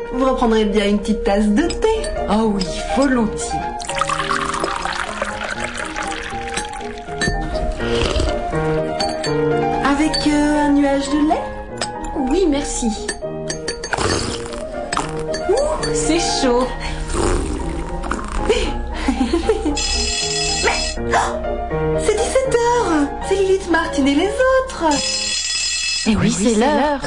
vous reprendrez bien une petite tasse de thé? Oh oui, volontiers. Avec un nuage de lait? Oui, merci. Ouh, c'est chaud. C'est 17h. C'est Lilith, Martine et les autres. Et oui, c'est l'heure.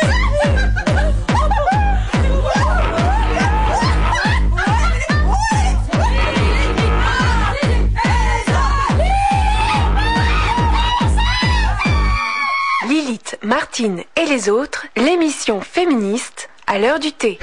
Lilith, Martine et les autres, l'émission féministe à l'heure du thé.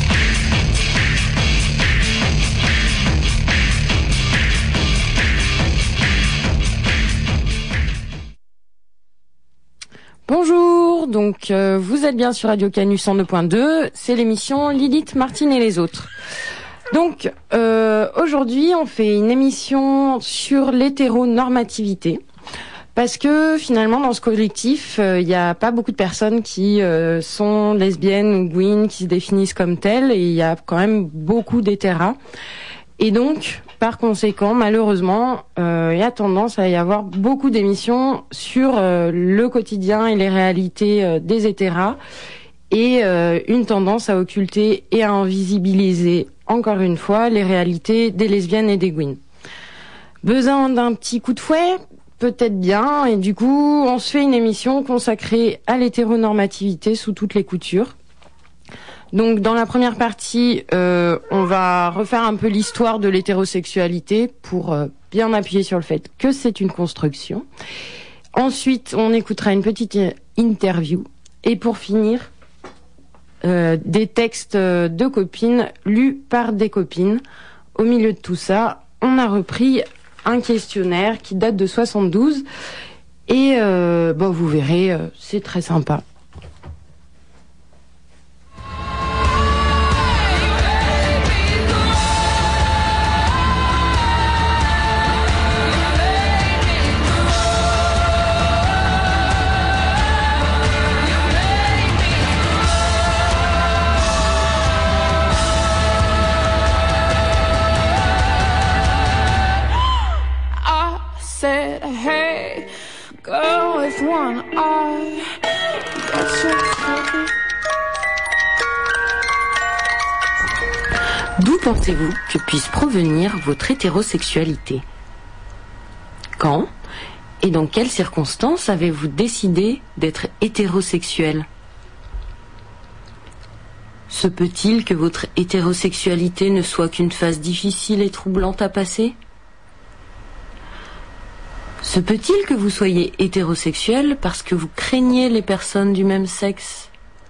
Bonjour, donc vous êtes bien sur Radio Canus 102.2, c'est l'émission Lilith, Martine et les autres. Donc aujourd'hui on fait une émission sur l'hétéronormativité. Parce que finalement dans ce collectif, il n'y a pas beaucoup de personnes qui sont lesbiennes ou gouines, qui se définissent comme telles, et il y a quand même beaucoup d'hétéras. Et donc, par conséquent, malheureusement, il y a tendance à y avoir beaucoup d'émissions sur le quotidien et les réalités des hétéras, et une tendance à occulter et à invisibiliser, encore une fois, les réalités des lesbiennes et des gouines. Besoin d'un petit coup de fouet ? Peut-être bien, et du coup, on se fait une émission consacrée à l'hétéronormativité sous toutes les coutures. Donc, dans la première partie, on va refaire un peu l'histoire de l'hétérosexualité pour bien appuyer sur le fait que c'est une construction. Ensuite, on écoutera une petite interview. Et pour finir, des textes de copines lus par des copines. Au milieu de tout ça, on a repris un questionnaire qui date de 72 et vous verrez, c'est très sympa. Hey, girl with one eye, that's so funny. D'où pensez-vous que puisse provenir votre hétérosexualité ? Quand et dans quelles circonstances avez-vous décidé d'être hétérosexuel ? Se peut-il que votre hétérosexualité ne soit qu'une phase difficile et troublante à passer ? Se peut-il que vous soyez hétérosexuel parce que vous craignez les personnes du même sexe ?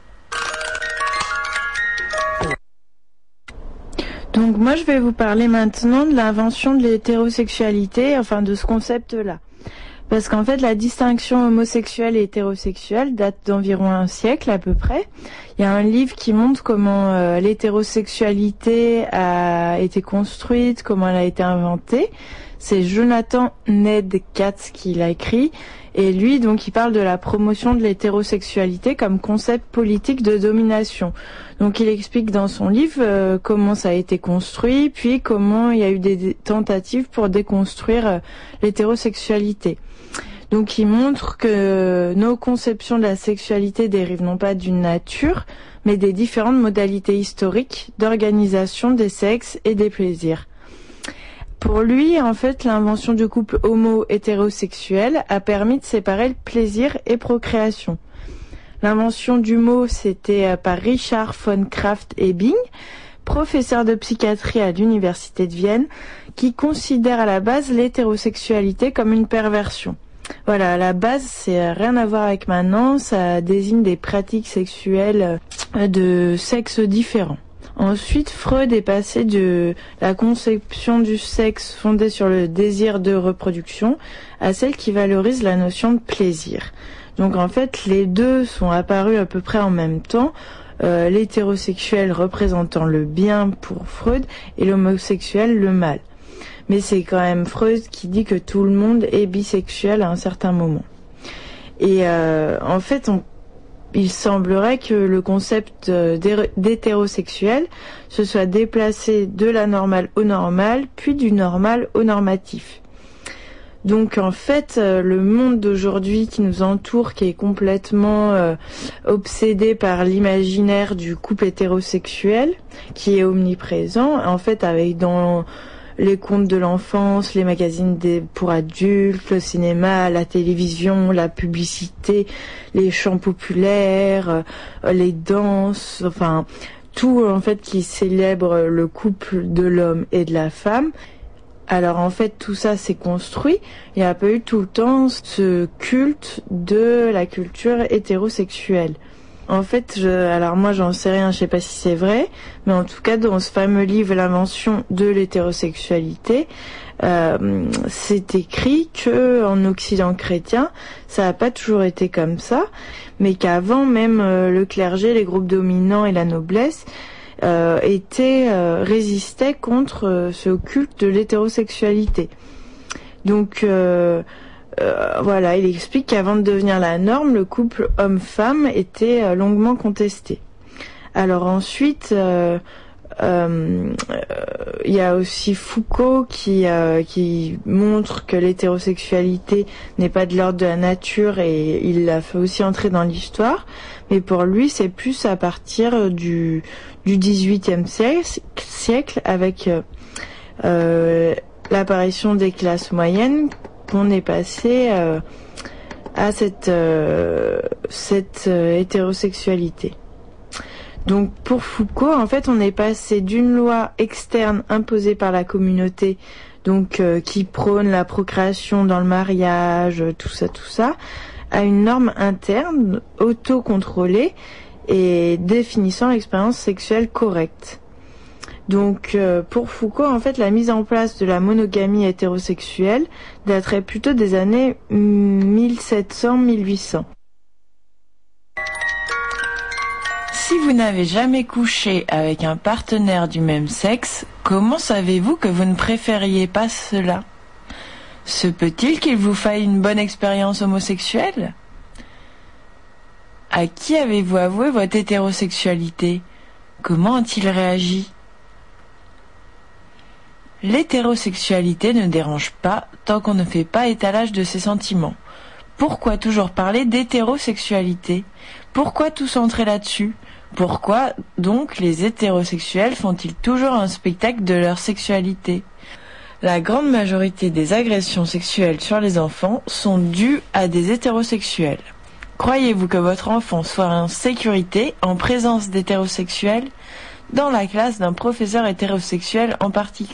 Donc moi je vais vous parler maintenant de l'invention de l'hétérosexualité, enfin de ce concept-là. Parce qu'en fait la distinction homosexuelle et hétérosexuelle date d'environ un siècle à peu près. Il y a un livre qui montre comment l'hétérosexualité a été construite, comment elle a été inventée. C'est Jonathan Ned Katz qui l'a écrit, et lui donc il parle de la promotion de l'hétérosexualité comme concept politique de domination. Donc il explique dans son livre comment ça a été construit, puis comment il y a eu des tentatives pour déconstruire l'hétérosexualité. Donc il montre que nos conceptions de la sexualité dérivent non pas d'une nature, mais des différentes modalités historiques d'organisation des sexes et des plaisirs. Pour lui, en fait, l'invention du couple homo-hétérosexuel a permis de séparer le plaisir et procréation. L'invention du mot, c'était par Richard von Krafft-Ebing, professeur de psychiatrie à l'université de Vienne, qui considère à la base l'hétérosexualité comme une perversion. Voilà, à la base, c'est rien à voir avec maintenant, ça désigne des pratiques sexuelles de sexes différents. Ensuite, Freud est passé de la conception du sexe fondée sur le désir de reproduction à celle qui valorise la notion de plaisir. Donc en fait, les deux sont apparus à peu près en même temps, l'hétérosexuel représentant le bien pour Freud et l'homosexuel le mal. Mais c'est quand même Freud qui dit que tout le monde est bisexuel à un certain moment. Et en fait, il semblerait que le concept d'hétérosexuel se soit déplacé de la normale au normal, puis du normal au normatif. Donc en fait, le monde d'aujourd'hui qui nous entoure, qui est complètement obsédé par l'imaginaire du couple hétérosexuel, qui est omniprésent, en fait avec dans les contes de l'enfance, les magazines pour adultes, le cinéma, la télévision, la publicité, les chants populaires, les danses, enfin tout en fait qui célèbre le couple de l'homme et de la femme. Alors en fait tout ça s'est construit, il n'y a pas eu tout le temps ce culte de la culture hétérosexuelle. En fait, alors moi j'en sais rien, je sais pas si c'est vrai, mais en tout cas dans ce fameux livre L'invention de l'hétérosexualité, c'est écrit que en Occident chrétien, ça n'a pas toujours été comme ça, mais qu'avant même le clergé, les groupes dominants et la noblesse résistaient contre ce culte de l'hétérosexualité. Donc voilà, il explique qu'avant de devenir la norme, le couple homme-femme était longuement contesté. Alors ensuite, il y a aussi Foucault qui montre que l'hétérosexualité n'est pas de l'ordre de la nature et il l'a fait aussi entrer dans l'histoire. Mais pour lui, c'est plus à partir du XVIIIe siècle avec l'apparition des classes moyennes qu'on est passé à cette hétérosexualité. Donc pour Foucault, en fait, on est passé d'une loi externe imposée par la communauté, donc qui prône la procréation dans le mariage, tout ça, à une norme interne, autocontrôlée et définissant l'expérience sexuelle correcte. Donc pour Foucault, en fait, la mise en place de la monogamie hétérosexuelle daterait plutôt des années 1700-1800. Si vous n'avez jamais couché avec un partenaire du même sexe, comment savez-vous que vous ne préfériez pas cela ? Se peut-il qu'il vous faille une bonne expérience homosexuelle ? À qui avez-vous avoué votre hétérosexualité ? Comment a-t-il réagi ? L'hétérosexualité ne dérange pas tant qu'on ne fait pas étalage de ses sentiments. Pourquoi toujours parler d'hétérosexualité ? Pourquoi tout centrer là-dessus ? Pourquoi donc les hétérosexuels font-ils toujours un spectacle de leur sexualité ? La grande majorité des agressions sexuelles sur les enfants sont dues à des hétérosexuels. Croyez-vous que votre enfant soit en sécurité en présence d'hétérosexuels dans la classe d'un professeur hétérosexuel en particulier ?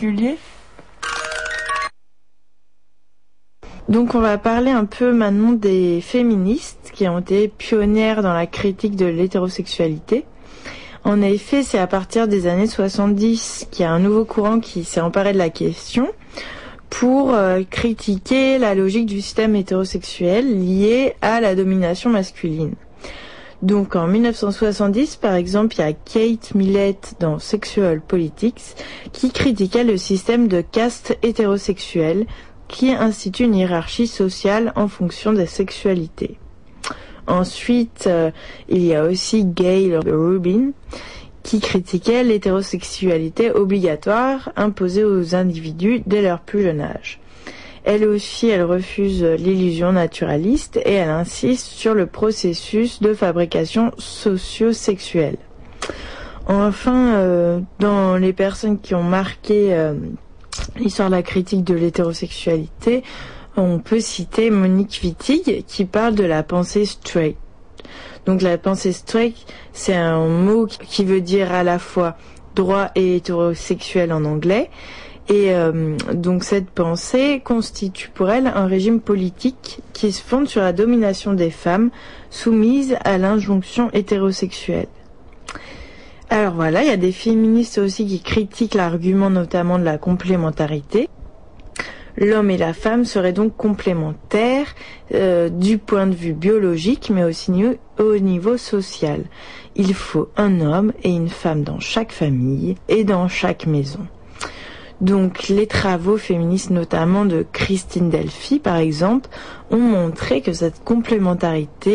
Donc on va parler un peu maintenant des féministes qui ont été pionnières dans la critique de l'hétérosexualité. En effet, c'est à partir des années 70 qu'il y a un nouveau courant qui s'est emparé de la question pour critiquer la logique du système hétérosexuel lié à la domination masculine. Donc en 1970, par exemple, il y a Kate Millett dans Sexual Politics qui critiquait le système de caste hétérosexuel qui institue une hiérarchie sociale en fonction des sexualités. Ensuite, il y a aussi Gail Rubin qui critiquait l'hétérosexualité obligatoire imposée aux individus dès leur plus jeune âge. Elle aussi, elle refuse l'illusion naturaliste et elle insiste sur le processus de fabrication socio-sexuelle. Enfin, dans les personnes qui ont marqué l'histoire de la critique de l'hétérosexualité, on peut citer Monique Wittig qui parle de la pensée straight. Donc la pensée straight, c'est un mot qui veut dire à la fois droit et hétérosexuel en anglais. Et donc cette pensée constitue pour elle un régime politique qui se fonde sur la domination des femmes soumises à l'injonction hétérosexuelle. Alors voilà, il y a des féministes aussi qui critiquent l'argument notamment de la complémentarité. L'homme et la femme seraient donc complémentaires du point de vue biologique, mais aussi au niveau social. Il faut un homme et une femme dans chaque famille et dans chaque maison. Donc les travaux féministes, notamment de Christine Delphi par exemple, ont montré que cette complémentarité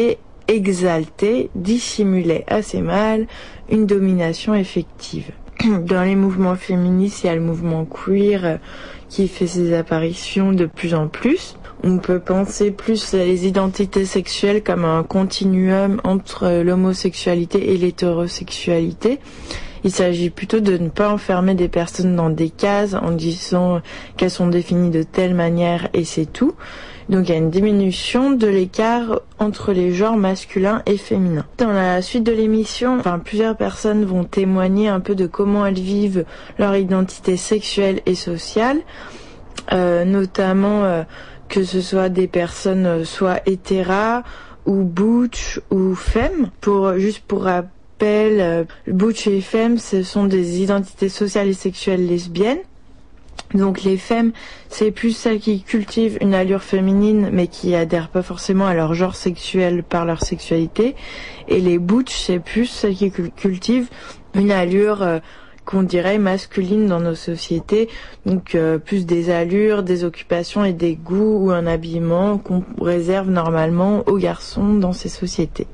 exalter, dissimuler assez mal une domination effective. Dans les mouvements féministes, il y a le mouvement queer qui fait ses apparitions de plus en plus. On peut penser plus les identités sexuelles comme un continuum entre l'homosexualité et l'hétérosexualité. Il s'agit plutôt de ne pas enfermer des personnes dans des cases en disant qu'elles sont définies de telle manière et c'est tout. Donc il y a une diminution de l'écart entre les genres masculins et féminins. Dans la suite de l'émission, plusieurs personnes vont témoigner un peu de comment elles vivent leur identité sexuelle et sociale, notamment que ce soit des personnes soit hétéras ou butch ou femmes. Pour rappel, butch et femme, ce sont des identités sociales et sexuelles lesbiennes. Donc les femmes, c'est plus celles qui cultivent une allure féminine mais qui adhèrent pas forcément à leur genre sexuel par leur sexualité. Et les butch, c'est plus celles qui cultivent une allure qu'on dirait masculine dans nos sociétés. Donc plus des allures, des occupations et des goûts ou un habillement qu'on réserve normalement aux garçons dans ces sociétés.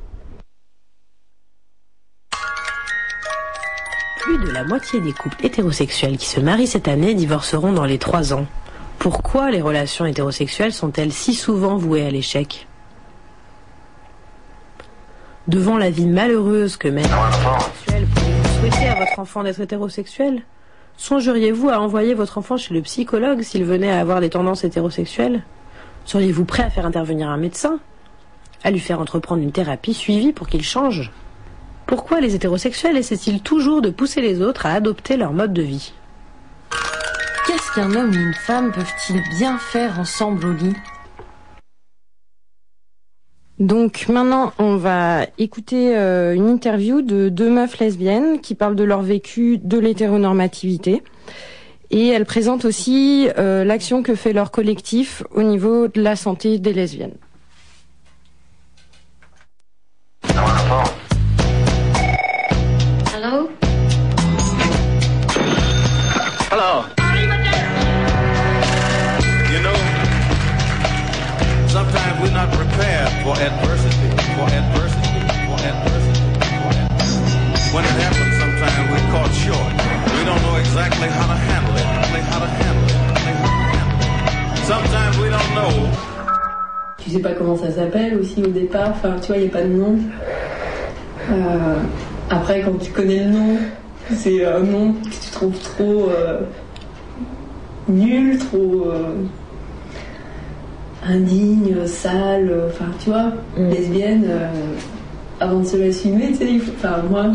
Plus de la moitié des couples hétérosexuels qui se marient cette année divorceront dans les 3 ans. Pourquoi les relations hétérosexuelles sont-elles si souvent vouées à l'échec ? Devant la vie malheureuse que mène l'hétérosexuel, pourriez-vous souhaiter à votre enfant d'être hétérosexuel ? Songeriez-vous à envoyer votre enfant chez le psychologue s'il venait à avoir des tendances hétérosexuelles ? Seriez-vous prêt à faire intervenir un médecin ? À lui faire entreprendre une thérapie suivie pour qu'il change ? Pourquoi les hétérosexuels essaient-ils toujours de pousser les autres à adopter leur mode de vie ? Qu'est-ce qu'un homme et une femme peuvent-ils bien faire ensemble au lit ? Donc maintenant, on va écouter une interview de 2 meufs lesbiennes qui parlent de leur vécu de l'hétéronormativité. Et elles présentent aussi l'action que fait leur collectif au niveau de la santé des lesbiennes. Hello? Hello. You know, sometimes we're not prepared for adversity. When it happens, sometimes we're caught short. We don't know exactly how to handle it. Sometimes we don't know. Tu sais pas comment ça s'appelle aussi au départ. Enfin, tu vois, il n'y a pas de nom. Après, quand tu connais le nom, c'est un nom que tu trouves trop nul, trop indigne, sale, enfin tu vois, lesbienne, avant de se l'assumer, tu sais, moi,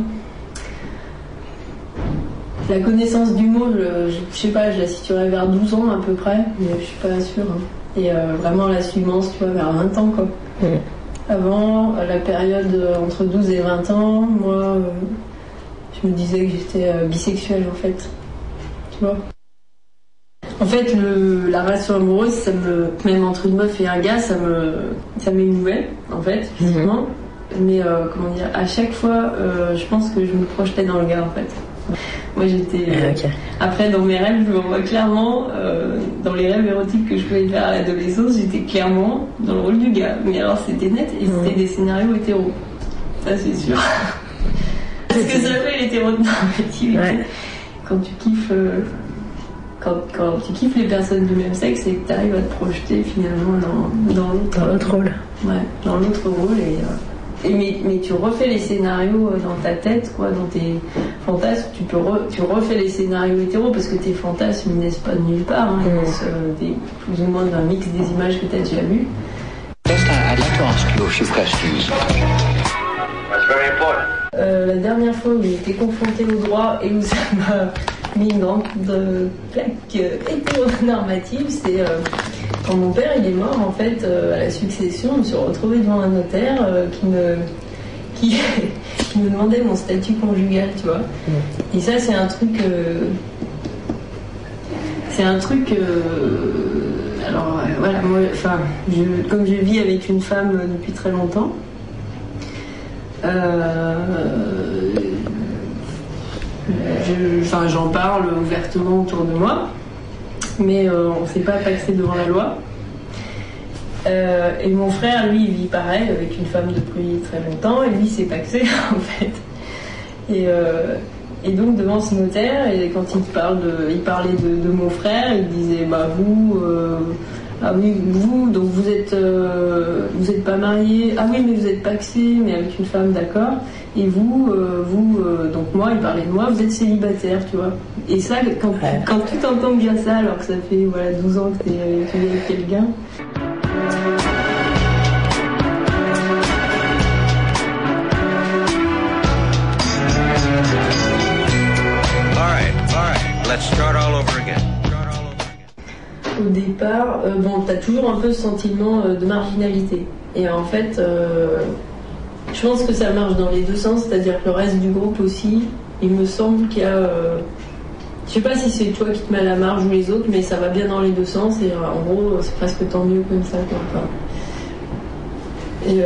la connaissance du mot, je sais pas, je la situerais vers 12 ans à peu près, mais je suis pas sûre. Hein. Et vraiment l'assumance, tu vois, vers 20 ans, quoi. Avant, la période entre 12 et 20 ans, moi, je me disais que j'étais bisexuelle, en fait. Tu vois ? En fait, la relation amoureuse, même entre une meuf et un gars, ça m'émouvait, en fait, physiquement. Mais, comment dire, à chaque fois, je pense que je me projetais dans le gars, en fait. Moi, j'étais... Okay. Après, dans mes rêves, je me vois clairement, dans les rêves érotiques que je pouvais faire à l'adolescence, j'étais clairement dans le rôle du gars. Mais alors, c'était net, et c'était des scénarios hétéros. Ça, c'est sûr. Parce que ça fait l'hétéronormativité. Ouais. Quand tu kiffes... Quand tu kiffes les personnes du même sexe et que tu arrives à te projeter finalement dans l'autre rôle. Ouais, dans l'autre rôle. Mais tu refais les scénarios dans ta tête, quoi, dans tes fantasmes. Tu refais les scénarios hétéros parce que tes fantasmes ils naissent pas de nulle part. Hein, ils naissent plus ou moins d'un mix des images que tu as déjà vues. La dernière fois où j'ai été confrontée au droit et où ça m'a mis une grande plaque hétéronormative, c'est quand mon père il est mort en fait à la succession. Je me suis retrouvée devant un notaire qui me demandait mon statut conjugal, tu vois. Et ça c'est un truc alors voilà, moi comme je vis avec une femme depuis très longtemps, j'en parle ouvertement autour de moi, mais on ne s'est pas paxé devant la loi. Et mon frère, lui, il vit pareil avec une femme depuis très longtemps, et lui, il s'est paxé en fait. Et donc devant ce notaire, et quand il parlait de mon frère, il disait vous, ah oui, donc vous êtes pas marié, ah oui mais vous êtes paxé, mais avec une femme, d'accord. Et vous, donc moi, il parlait de moi, vous êtes célibataire, tu vois. Et ça, quand tu t'entends dire ça, alors que ça fait 12 ans que tu es avec quelqu'un. Let's start all over again. Au départ, t'as toujours un peu ce sentiment de marginalité. Et en fait, je pense que ça marche dans les deux sens, c'est-à-dire que le reste du groupe aussi, il me semble qu'il y a... je sais pas si c'est toi qui te mets à la marge ou les autres, mais ça va bien dans les deux sens, et en gros, c'est presque tant mieux comme ça, quoi. Et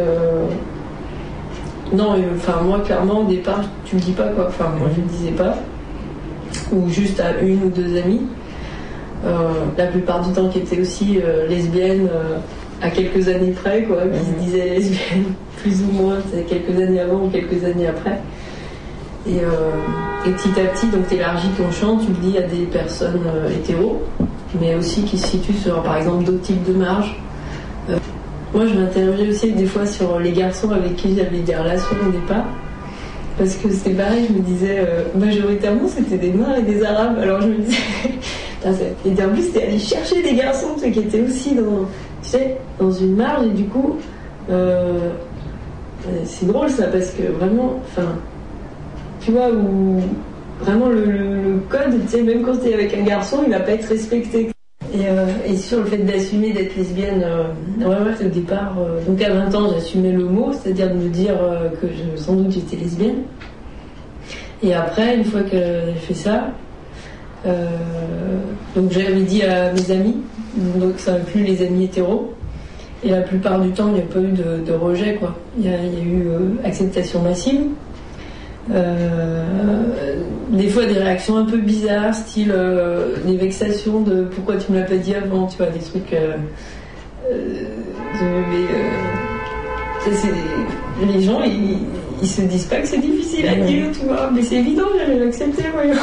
non, moi, clairement, au départ, tu me dis pas, quoi. Enfin, moi, je le disais pas. Ou juste à une ou deux amies, la plupart du temps qui étaient aussi lesbiennes à quelques années près, quoi, qui se disaient lesbiennes plus ou moins, quelques années avant ou quelques années après. Et petit à petit, donc t'élargis ton champ, tu le dis à des personnes hétéros, mais aussi qui se situent sur, par exemple, d'autres types de marges. Moi, je m'interrogeais aussi des fois sur les garçons avec qui j'avais des relations au départ. Parce que c'est pareil, je me disais, majoritairement c'était des Noirs et des Arabes. Alors je me disais, et en plus c'était aller chercher des garçons qui étaient aussi dans une marge, et du coup, c'est drôle ça, parce que vraiment, tu vois, où vraiment le code, même quand t'es avec un garçon, il va pas être respecté. Et sur le fait d'assumer d'être lesbienne, au départ, donc à 20 ans j'assumais le mot, c'est-à-dire de me dire que sans doute j'étais lesbienne. Et après, une fois que j'ai fait ça, donc j'avais dit à mes amis, donc ça inclut les amis hétéros, et la plupart du temps il n'y a pas eu de rejet, quoi. Il y a eu acceptation massive. Des fois des réactions un peu bizarres, style des vexations de pourquoi tu me l'as pas dit avant, tu vois, des trucs les gens ils se disent pas que c'est difficile à dire, tu vois, mais c'est évident, j'allais l'accepter, voyons.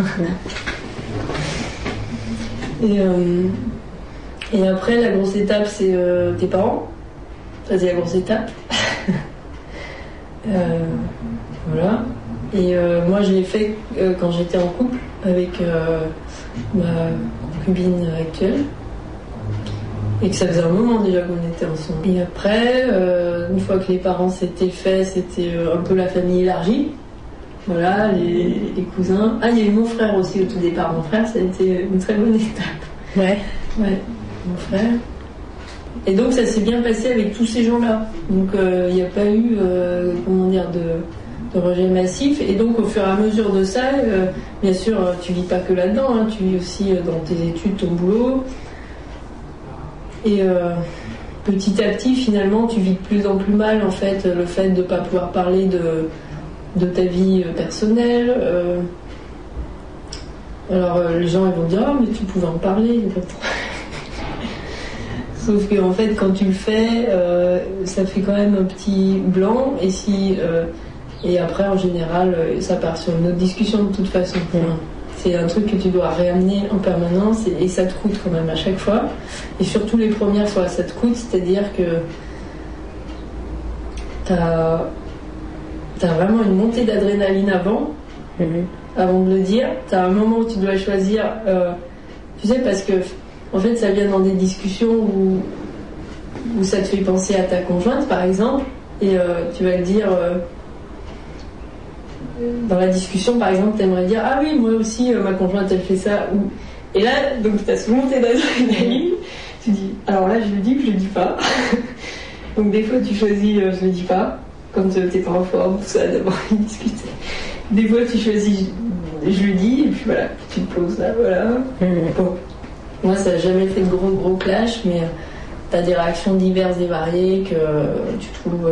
Et après la grosse étape c'est tes parents, ça c'est la grosse étape. Voilà. Et moi je l'ai fait quand j'étais en couple avec ma concubine actuelle, et que ça faisait un moment déjà qu'on était ensemble. Et après, une fois que les parents s'étaient faits, c'était un peu la famille élargie. Voilà, les cousins. Ah, il y a eu mon frère aussi au tout départ. Mon frère, ça a été une très bonne étape. Ouais, mon frère. Et donc ça s'est bien passé avec tous ces gens-là. Donc il n'y a pas eu, de rejet massif. Et donc au fur et à mesure de ça, bien sûr, tu vis pas que là-dedans, hein, tu vis aussi dans tes études, ton boulot. Et petit à petit, finalement, tu vis de plus en plus mal, en fait, le fait de ne pas pouvoir parler de ta vie personnelle. Alors les gens ils vont dire mais tu pouvais en parler. Sauf que en fait quand tu le fais, ça fait quand même un petit blanc, et après en général ça part sur une autre discussion de toute façon. C'est un truc que tu dois réamener en permanence, et ça te coûte quand même à chaque fois, et surtout les premières fois ça te coûte, c'est-à-dire que t'as vraiment une montée d'adrénaline avant de le dire. T'as un moment où tu dois choisir, tu sais, parce que en fait ça vient dans des discussions où ça te fait penser à ta conjointe par exemple, et tu vas le dire dans la discussion par exemple, t'aimerais dire ah oui moi aussi ma conjointe elle fait ça, et là donc t'as ce montée d'adrénaline, tu dis alors là je le dis ou je le dis pas. Donc des fois tu choisis je le dis pas quand t'es pas en forme, tout ça, d'abord discuter. Des fois tu choisis je le dis, et puis voilà, tu te poses là, voilà. Bon. Moi ça n'a jamais fait de gros clash, mais t'as des réactions diverses et variées que tu trouves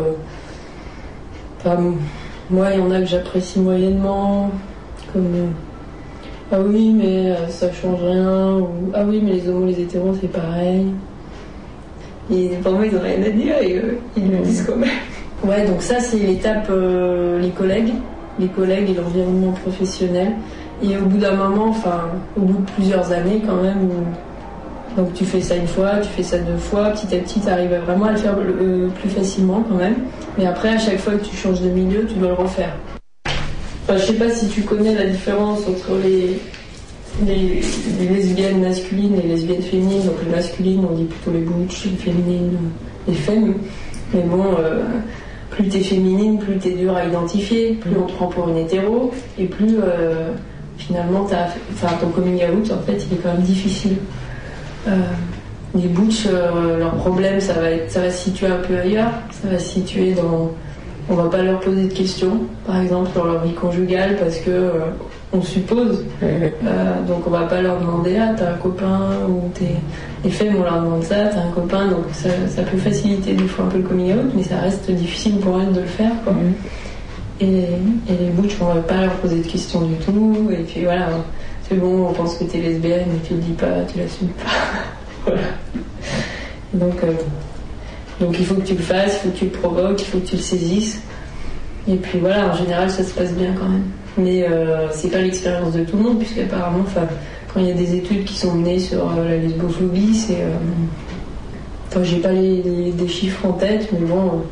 moi il y en a que j'apprécie moyennement, comme ah oui mais ça change rien, ou ah oui mais les homos les hétéros c'est pareil. Et pour moi, ils n'ont rien à dire et ils le disent quand même. Ouais, donc ça, c'est l'étape, les collègues et l'environnement professionnel. Et au bout d'un moment, au bout de plusieurs années quand même, donc tu fais ça une fois, tu fais ça 2 fois, petit à petit, tu arrives vraiment à le faire plus facilement quand même. Mais après, à chaque fois que tu changes de milieu, tu dois le refaire. Je sais pas si tu connais la différence entre les lesbiennes masculines et les lesbiennes féminines. Donc les masculines, on dit plutôt les butch, les féminines, les femmes. Mais bon, plus t'es féminine, plus t'es dur à identifier, plus on te prend pour une hétéro, et plus finalement ton coming out, en fait, il est quand même difficile. Les butch, leur problème, ça va se situer un peu ailleurs. Ça va se situer dans... On va pas leur poser de questions, par exemple, sur leur vie conjugale, parce que on suppose. Donc on va pas leur demander t'as un copain, ou les femmes on leur demande ça, t'as un copain, donc ça peut faciliter des fois un peu le coming out, mais ça reste difficile pour elles de le faire, quoi. Et les butch, on va pas leur poser de questions du tout, et puis voilà, c'est bon, on pense que t'es lesbienne, mais tu le dis pas, tu l'assumes pas. Voilà. Donc il faut que tu le fasses, il faut que tu le provoques, il faut que tu le saisisses. Et puis voilà, en général, ça se passe bien quand même. Mais c'est pas l'expérience de tout le monde, puisqu'apparemment, quand il y a des études qui sont menées sur la lesbophobie, c'est... j'ai pas des chiffres en tête, mais bon...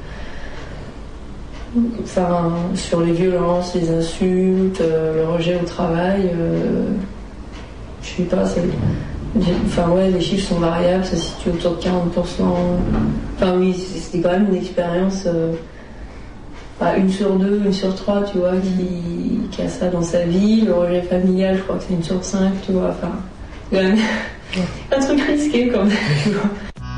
sur les violences, les insultes, le rejet au travail, je sais pas, les chiffres sont variables, ça se situe autour de 40%. Oui, c'était quand même une expérience... 1 sur 2, 1 sur 3, tu vois, qui a ça dans sa vie. Le rejet familial, je crois que c'est 1 sur 5, tu vois. Quand même, un truc risqué quand même, tu vois.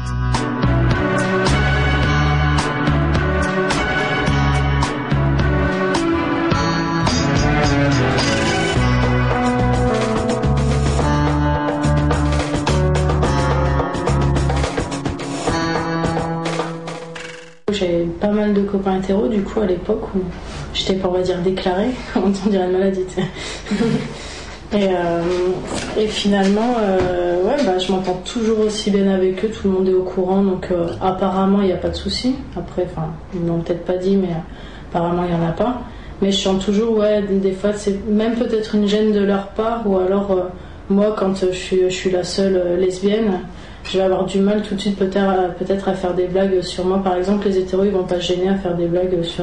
J'avais pas mal de copains hétéros du coup à l'époque où j'étais pas, on va dire, déclarée, on dirait une maladie, tu sais. Et finalement, je m'entends toujours aussi bien avec eux, tout le monde est au courant, donc apparemment il n'y a pas de souci. Après, ils n'ont peut-être pas dit, mais apparemment il n'y en a pas. Mais je sens toujours, des fois, c'est même peut-être une gêne de leur part, ou alors moi quand je suis la seule lesbienne, je vais avoir du mal tout de suite peut-être à faire des blagues sur moi. Par exemple, les hétéros, ils vont pas se gêner à faire des blagues sur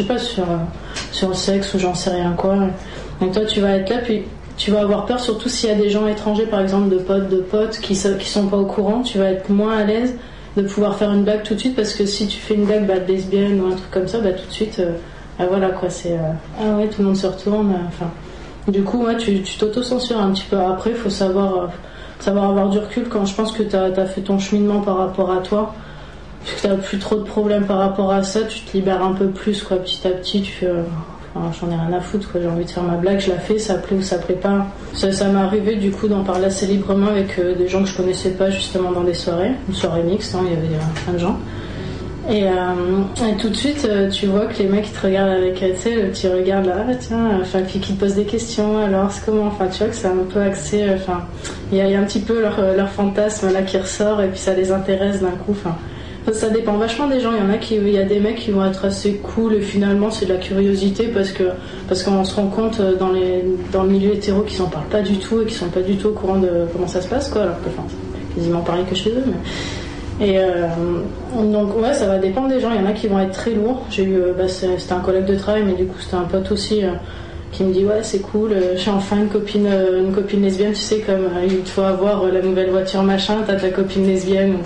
le sexe ou j'en sais rien quoi. Donc toi, tu vas être là, puis tu vas avoir peur, surtout s'il y a des gens étrangers, par exemple de potes qui sont pas au courant, tu vas être moins à l'aise de pouvoir faire une blague tout de suite, parce que si tu fais une blague de lesbienne ou un truc comme ça, tout de suite, voilà quoi, c'est tout le monde se retourne. Du coup, tu t'auto-censures un petit peu. Après, il faut savoir avoir du recul quand je pense que tu as fait ton cheminement par rapport à toi, que tu n'as plus trop de problèmes par rapport à ça, tu te libères un peu plus quoi, petit à petit, tu fais j'en ai rien à foutre quoi, j'ai envie de faire ma blague, je la fais, ça plaît ou ça plaît pas. Ça m'est arrivé du coup d'en parler assez librement avec des gens que je connaissais pas, justement dans des soirées, une soirée mixte, il y avait plein de gens. Et tout de suite, tu vois que les mecs ils te regardent avec, tu sais, le petit regard là, puis qui te posent des questions, alors c'est comment, tu vois que c'est un peu axé, il y a un petit peu leur fantasme là qui ressort, et puis ça les intéresse d'un coup, ça dépend vachement des gens. Il y a des mecs qui vont être assez cool, et finalement c'est de la curiosité, parce qu'on se rend compte dans le milieu hétéro qu'ils en parlent pas du tout, et qu'ils sont pas du tout au courant de comment ça se passe quoi, alors que c'est quasiment pareil que chez eux, mais... Et donc ça va dépendre des gens. Il y en a qui vont être très lourds. J'ai eu c'était un collègue de travail, mais du coup c'était un pote aussi qui me dit c'est cool, j'ai enfin une copine lesbienne, tu sais, comme il te faut avoir la nouvelle voiture machin, t'as ta copine lesbienne.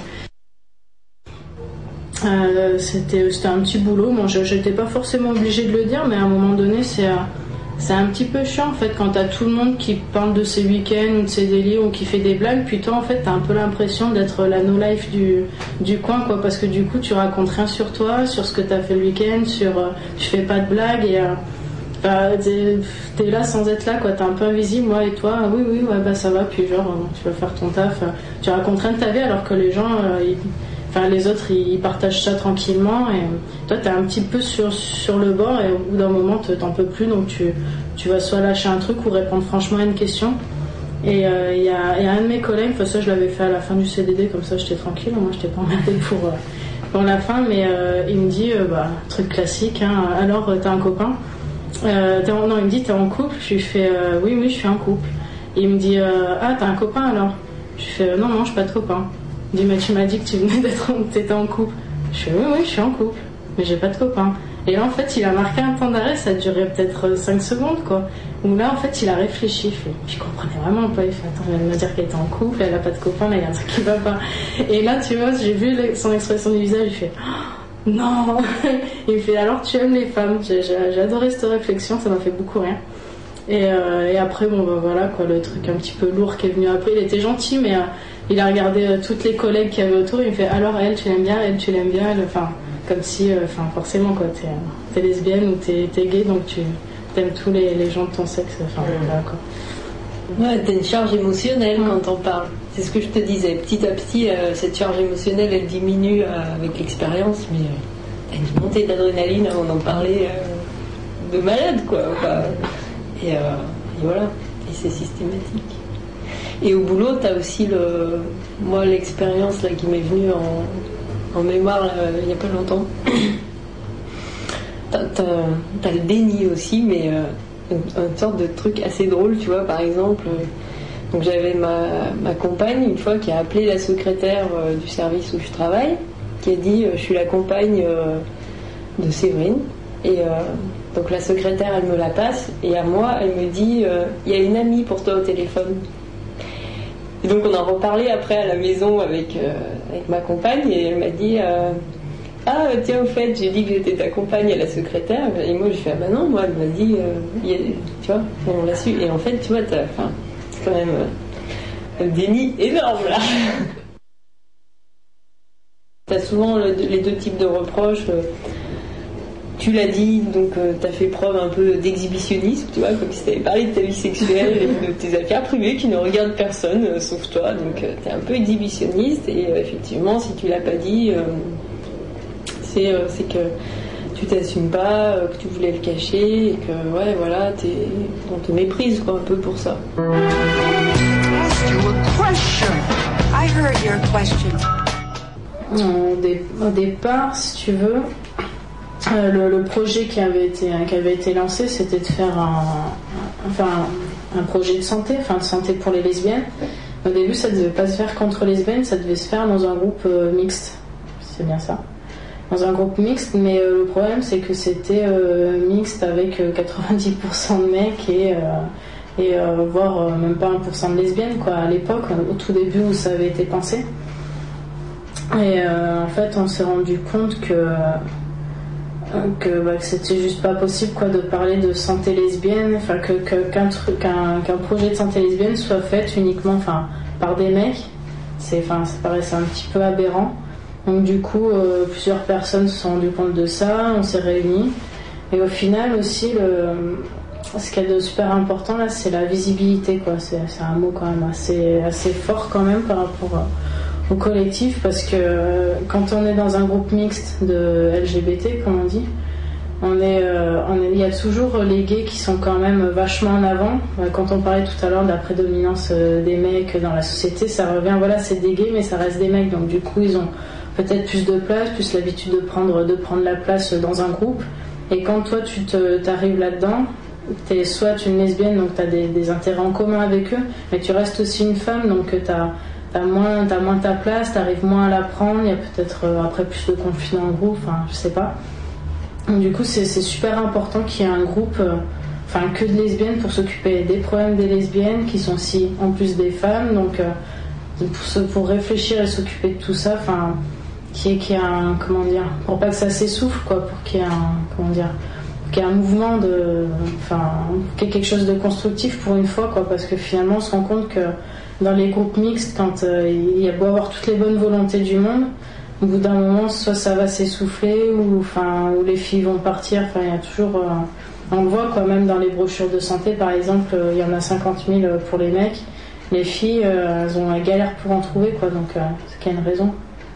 C'était un petit boulot. Bon, j'étais pas forcément obligée de le dire, mais à un moment donné c'est un petit peu chiant en fait quand t'as tout le monde qui parle de ses week-ends ou de ses délires ou qui fait des blagues, puis toi en fait t'as un peu l'impression d'être la no-life du coin quoi, parce que du coup tu racontes rien sur toi, sur ce que t'as fait le week-end, tu fais pas de blagues, et t'es là sans être là quoi, t'es un peu invisible, et toi oui ça va, puis tu vas faire ton taf, tu racontes rien de ta vie, alors que les gens les autres ils partagent ça tranquillement, et toi t'es un petit peu sur le bord, et au bout d'un moment t'en peux plus, donc tu vas soit lâcher un truc ou répondre franchement à une question. Et il y a un de mes collègues, enfin ça je l'avais fait à la fin du CDD, comme ça j'étais tranquille, moi j'étais pas emmerdée pour la fin, mais il me dit, truc classique, hein, alors t'as un copain non, il me dit t'es en couple, je lui fais oui je suis en couple. Et il me dit ah t'as un copain alors? Je lui fais non j'ai pas de copain. Il me dit mais tu m'as dit que tu venais t'étais en couple. Je fais oui je suis en couple, mais j'ai pas de copain. Et là en fait il a marqué un temps d'arrêt, ça a duré peut-être 5 secondes quoi. Où là en fait il a réfléchi, je comprenais vraiment pas, il fait attends, elle vient de me dire qu'elle était en couple, elle a pas de copain, là il y a un truc qui va pas. Et là tu vois, j'ai vu son expression du visage, il fait non. Il me fait alors tu aimes les femmes. J'ai adoré cette réflexion, ça m'a fait beaucoup rire. Et après voilà quoi, le truc un petit peu lourd qui est venu après, il était gentil mais il a regardé toutes les collègues qu'il y avait autour, il me fait alors elle tu l'aimes bien, enfin comme si forcément quoi, t'es lesbienne ou t'es gay, donc tu t'aimes tous les gens de ton sexe, voilà quoi. Ouais, t'as une charge émotionnelle quand t'en parles. C'est ce que je te disais. Petit à petit, cette charge émotionnelle, elle diminue avec l'expérience, mais t'as une montée d'adrénaline avant d'en parler de malade, quoi. Et voilà. Et c'est systématique. Et au boulot, t'as aussi moi, l'expérience là qui m'est venue en mémoire il n'y a pas longtemps. T'as le déni aussi, mais une sorte de truc assez drôle, tu vois, par exemple. Donc j'avais ma compagne une fois qui a appelé la secrétaire du service où je travaille, qui a dit je suis la compagne de Séverine. Et donc la secrétaire elle me la passe et à moi elle me dit il y a une amie pour toi au téléphone. Et donc on en reparlait après à la maison avec ma compagne et elle m'a dit ah tiens au fait j'ai dit que j'étais ta compagne à la secrétaire, et moi j'ai fait ah bah non, moi elle m'a dit tu vois, on l'a su. Et en fait tu vois c'est quand même un déni énorme là. T'as souvent les deux types de reproches. Tu l'as dit, donc t'as fait preuve un peu d'exhibitionnisme, tu vois, comme si t'avais parlé de ta vie sexuelle et de tes affaires privées qui ne regardent personne sauf toi, donc t'es un peu exhibitionniste. Et effectivement si tu l'as pas dit, c'est que tu t'assumes pas, que tu voulais le cacher et que ouais voilà, on te méprise quoi un peu pour ça. Au départ, si tu veux, le projet qui avait été lancé, c'était de faire un projet de santé pour les lesbiennes. Au début, ça devait pas se faire contre lesbiennes, ça devait se faire dans un groupe mixte. C'est bien ça. Dans un groupe mixte, mais le problème c'est que c'était mixte avec 90% de mecs et voire même pas 1% de lesbiennes quoi, à l'époque, au tout début où ça avait été pensé. Et en fait on s'est rendu compte que c'était juste pas possible quoi, de parler de santé lesbienne, qu'un projet de santé lesbienne soit fait uniquement par des mecs. Ça paraissait un petit peu aberrant. Donc du coup, plusieurs personnes se sont rendues compte de ça, on s'est réunis. Et au final aussi, ce qu'il y a de super important là, c'est la visibilité, quoi. C'est un mot quand même assez fort quand même par rapport au collectif, parce que quand on est dans un groupe mixte de LGBT, comme on dit, il y a toujours les gays qui sont quand même vachement en avant. Quand on parlait tout à l'heure de la prédominance des mecs dans la société, ça revient, voilà, c'est des gays mais ça reste des mecs, donc du coup ils ont peut-être plus de place, plus l'habitude de prendre la place dans un groupe. Et quand toi tu t'arrives là-dedans, t'es soit une lesbienne, donc t'as des intérêts en commun avec eux, mais tu restes aussi une femme, donc t'as moins ta place, t'arrives moins à la prendre, il y a peut-être après plus de conflits dans le groupe, je sais pas. Donc, du coup c'est super important qu'il y ait un groupe que de lesbiennes pour s'occuper des problèmes des lesbiennes qui sont aussi en plus des femmes, donc pour réfléchir et s'occuper de tout ça, qu'il y ait un, comment dire, pour pas que ça s'essouffle quoi, pour qu'il y ait qu'il y ait un mouvement qu'il y ait quelque chose de constructif pour une fois quoi, parce que finalement on se rend compte que dans les groupes mixtes, quand il y a beau avoir toutes les bonnes volontés du monde, au bout d'un moment soit ça va s'essouffler ou les filles vont partir, il y a toujours on le voit quoi, même dans les brochures de santé par exemple, il y en a 50 000 pour les mecs, les filles elles ont la galère pour en trouver quoi, donc c'est qu'il y a une raison.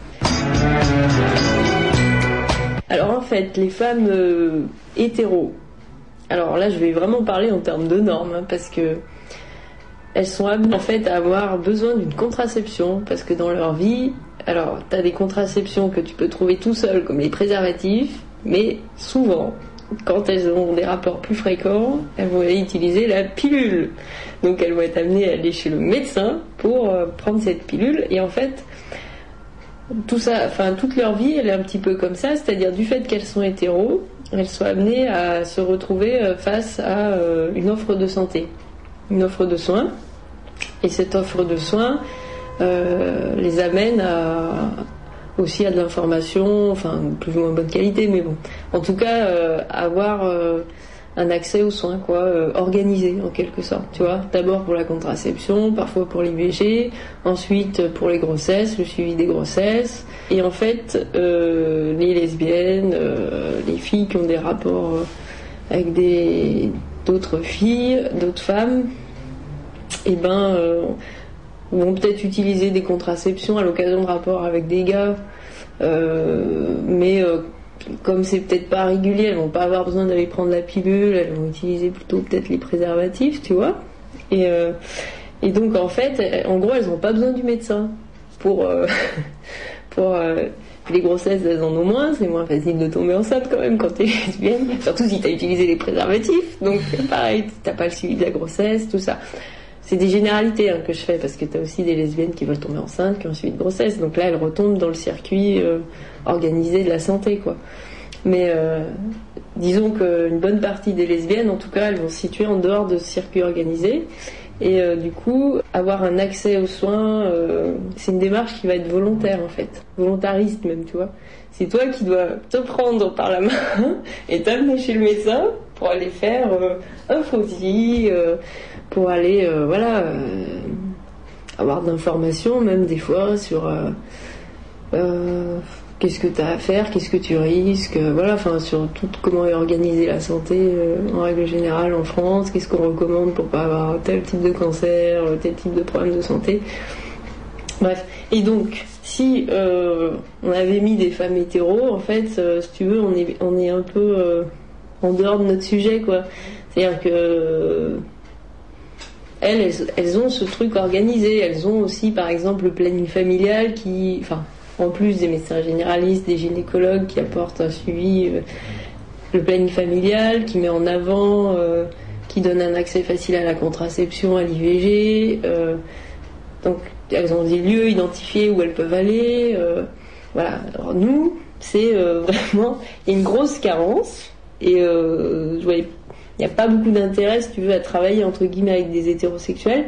Alors en fait, les femmes hétéros, alors là je vais vraiment parler en termes de normes, parce que elles sont amenées en fait à avoir besoin d'une contraception parce que dans leur vie, alors t'as des contraceptions que tu peux trouver tout seul comme les préservatifs, mais souvent quand elles ont des rapports plus fréquents, elles vont utiliser la pilule. Donc elles vont être amenées à aller chez le médecin pour prendre cette pilule. Et en fait, tout ça, enfin toute leur vie, elle est un petit peu comme ça, c'est-à-dire du fait qu'elles sont hétéros, elles sont amenées à se retrouver face à une offre de santé, une offre de soins. Et cette offre de soins les amène aussi à de l'information, enfin plus ou moins bonne qualité, mais bon, en tout cas avoir un accès aux soins, quoi, organisé en quelque sorte, tu vois. D'abord pour la contraception, parfois pour l'IVG, ensuite pour les grossesses, le suivi des grossesses, et en fait les lesbiennes, les filles qui ont des rapports avec d'autres filles, d'autres femmes, et vont peut-être utiliser des contraceptions à l'occasion de rapports avec des gars, mais comme c'est peut-être pas régulier, elles vont pas avoir besoin d'aller prendre la pilule, elles vont utiliser plutôt peut-être les préservatifs, tu vois. Et donc en fait, en gros, elles n'ont pas besoin du médecin pour les grossesses, elles en ont moins, c'est moins facile de tomber enceinte quand même quand t'es lesbienne, surtout si t'as utilisé les préservatifs, donc pareil, t'as pas le suivi de la grossesse, tout ça. C'est des généralités que je fais parce que t'as aussi des lesbiennes qui veulent tomber enceintes, qui ont suivi de grossesse, donc là elles retombent dans le circuit organisé de la santé, quoi. Mais disons qu'une bonne partie des lesbiennes, en tout cas, elles vont se situer en dehors de ce circuit organisé. Et du coup, avoir un accès aux soins, c'est une démarche qui va être volontaire en fait, volontariste même, tu vois. C'est toi qui dois te prendre par la main et t'amener chez le médecin pour aller faire un frottis, pour aller avoir d'informations même des fois sur qu'est-ce que tu as à faire, qu'est-ce que tu risques, sur tout comment est organisée la santé en règle générale en France, qu'est-ce qu'on recommande pour pas avoir tel type de cancer, tel type de problème de santé. Bref, et donc si on avait mis des femmes hétéros, en fait, si tu veux, on est un peu en dehors de notre sujet, quoi. C'est-à-dire que elles ont ce truc organisé, elles ont aussi par exemple le planning familial en plus des médecins généralistes, des gynécologues qui apportent un suivi, le planning familial qui met en avant, qui donne un accès facile à la contraception, à l'IVG, donc elles ont des lieux identifiés où elles peuvent aller, voilà. Alors nous, c'est vraiment, il y a une grosse carence, et il n'y a pas beaucoup d'intérêt, si tu veux, à travailler entre guillemets avec des hétérosexuels.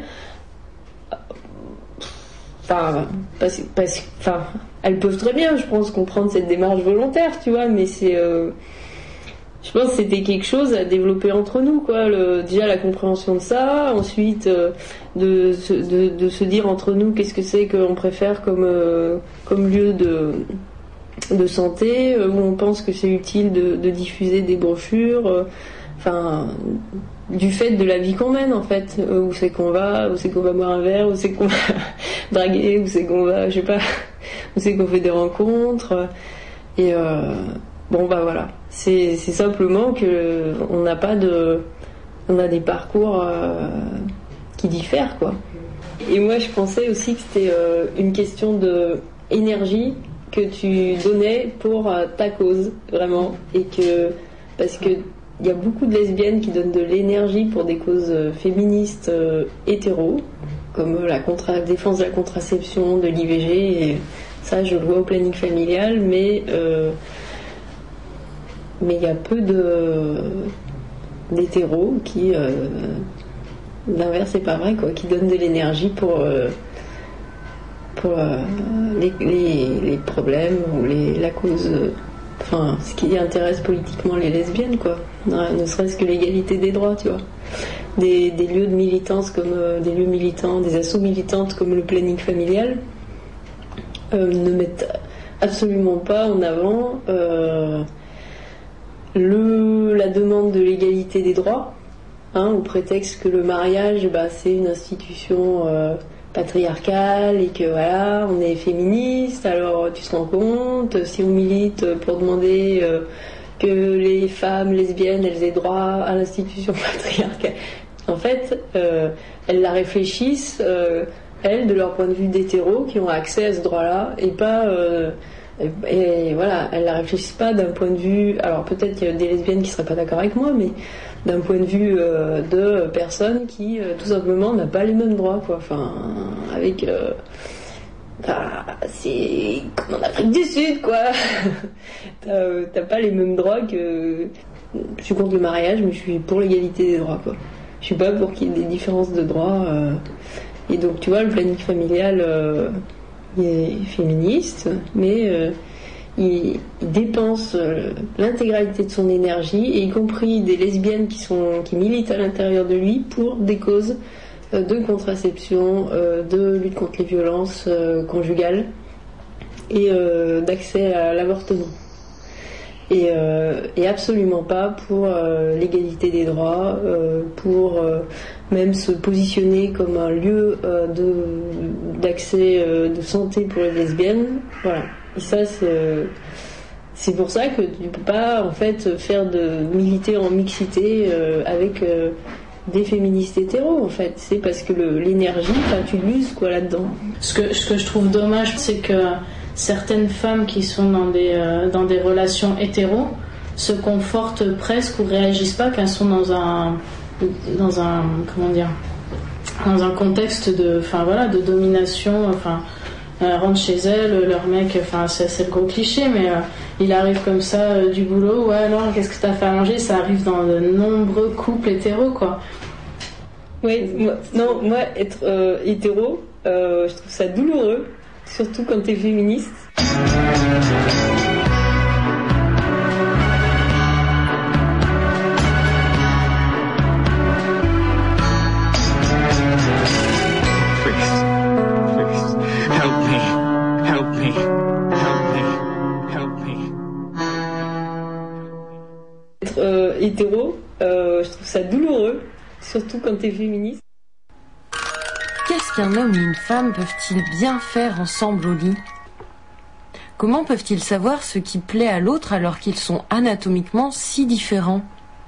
Elles peuvent très bien, je pense, comprendre cette démarche volontaire, tu vois, mais je pense que c'était quelque chose à développer entre nous, quoi. Déjà la compréhension de ça, ensuite de se dire entre nous qu'est-ce que c'est qu'on préfère comme lieu de santé, où on pense que c'est utile de diffuser des brochures, du fait de la vie qu'on mène en fait, où c'est qu'on va boire un verre, où c'est qu'on va draguer, où c'est qu'on va, je sais pas, où c'est qu'on fait des rencontres, et voilà, c'est simplement que on a des parcours qui diffèrent, quoi. Et moi je pensais aussi que c'était une question de énergie que tu donnais pour ta cause, vraiment, et parce que il y a beaucoup de lesbiennes qui donnent de l'énergie pour des causes féministes hétéros, comme la défense de la contraception, de l'IVG, et ça je le vois au planning familial, mais il y a peu d'hétéros qui, l'inverse c'est pas vrai, quoi, qui donnent de l'énergie pour les problèmes ou la cause, ce qui intéresse politiquement les lesbiennes, quoi. Ne serait-ce que l'égalité des droits, tu vois. Des lieux de militance comme des lieux militants, des assos militantes comme le planning familial ne mettent absolument pas en avant la demande de l'égalité des droits, au prétexte que le mariage, c'est une institution patriarcale et que voilà, on est féministe. Alors tu te rends compte, si on milite pour demander que les femmes lesbiennes elles aient droit à l'institution patriarcale, en fait, elles la réfléchissent, elles, de leur point de vue d'hétéros, qui ont accès à ce droit-là, et pas... et voilà, elles la réfléchissent pas d'un point de vue... Alors peut-être qu'il y a des lesbiennes qui seraient pas d'accord avec moi, mais d'un point de vue de personnes qui, tout simplement, n'ont pas les mêmes droits, quoi. Enfin, avec... c'est comme en Afrique du Sud, quoi. T'as pas les mêmes droits que... Je suis contre le mariage, mais je suis pour l'égalité des droits, quoi. Je suis pas pour qu'il y ait des différences de droits. Et donc, tu vois, le planning familial il est féministe, mais il dépense l'intégralité de son énergie, et y compris des lesbiennes qui militent à l'intérieur de lui pour des causes de contraception, de lutte contre les violences conjugales et d'accès à l'avortement. Et absolument pas pour l'égalité des droits, pour même se positionner comme un lieu d'accès de santé pour les lesbiennes. Voilà. Et ça, c'est pour ça que tu peux pas en fait militer en mixité avec des féministes hétéros, en fait. C'est parce que l'énergie, tu l'uses quoi là-dedans. Ce que je trouve dommage, c'est que certaines femmes qui sont dans des relations hétéros se confortent presque ou réagissent pas qu'elles sont dans un contexte de domination. Elles rentrent chez elles, leur mec, c'est le gros cliché, mais il arrive comme ça du boulot, ouais, alors qu'est-ce que t'as fait à manger? Ça arrive dans de nombreux couples hétéros, quoi. Oui, moi être hétéro, je trouve ça douloureux. Surtout quand t'es féministe. Être hétéro, je trouve ça douloureux. Surtout quand t'es féministe. Qu'est-ce qu'un homme et une femme peuvent-ils bien faire ensemble au lit? Comment peuvent-ils savoir ce qui plaît à l'autre alors qu'ils sont anatomiquement si différents?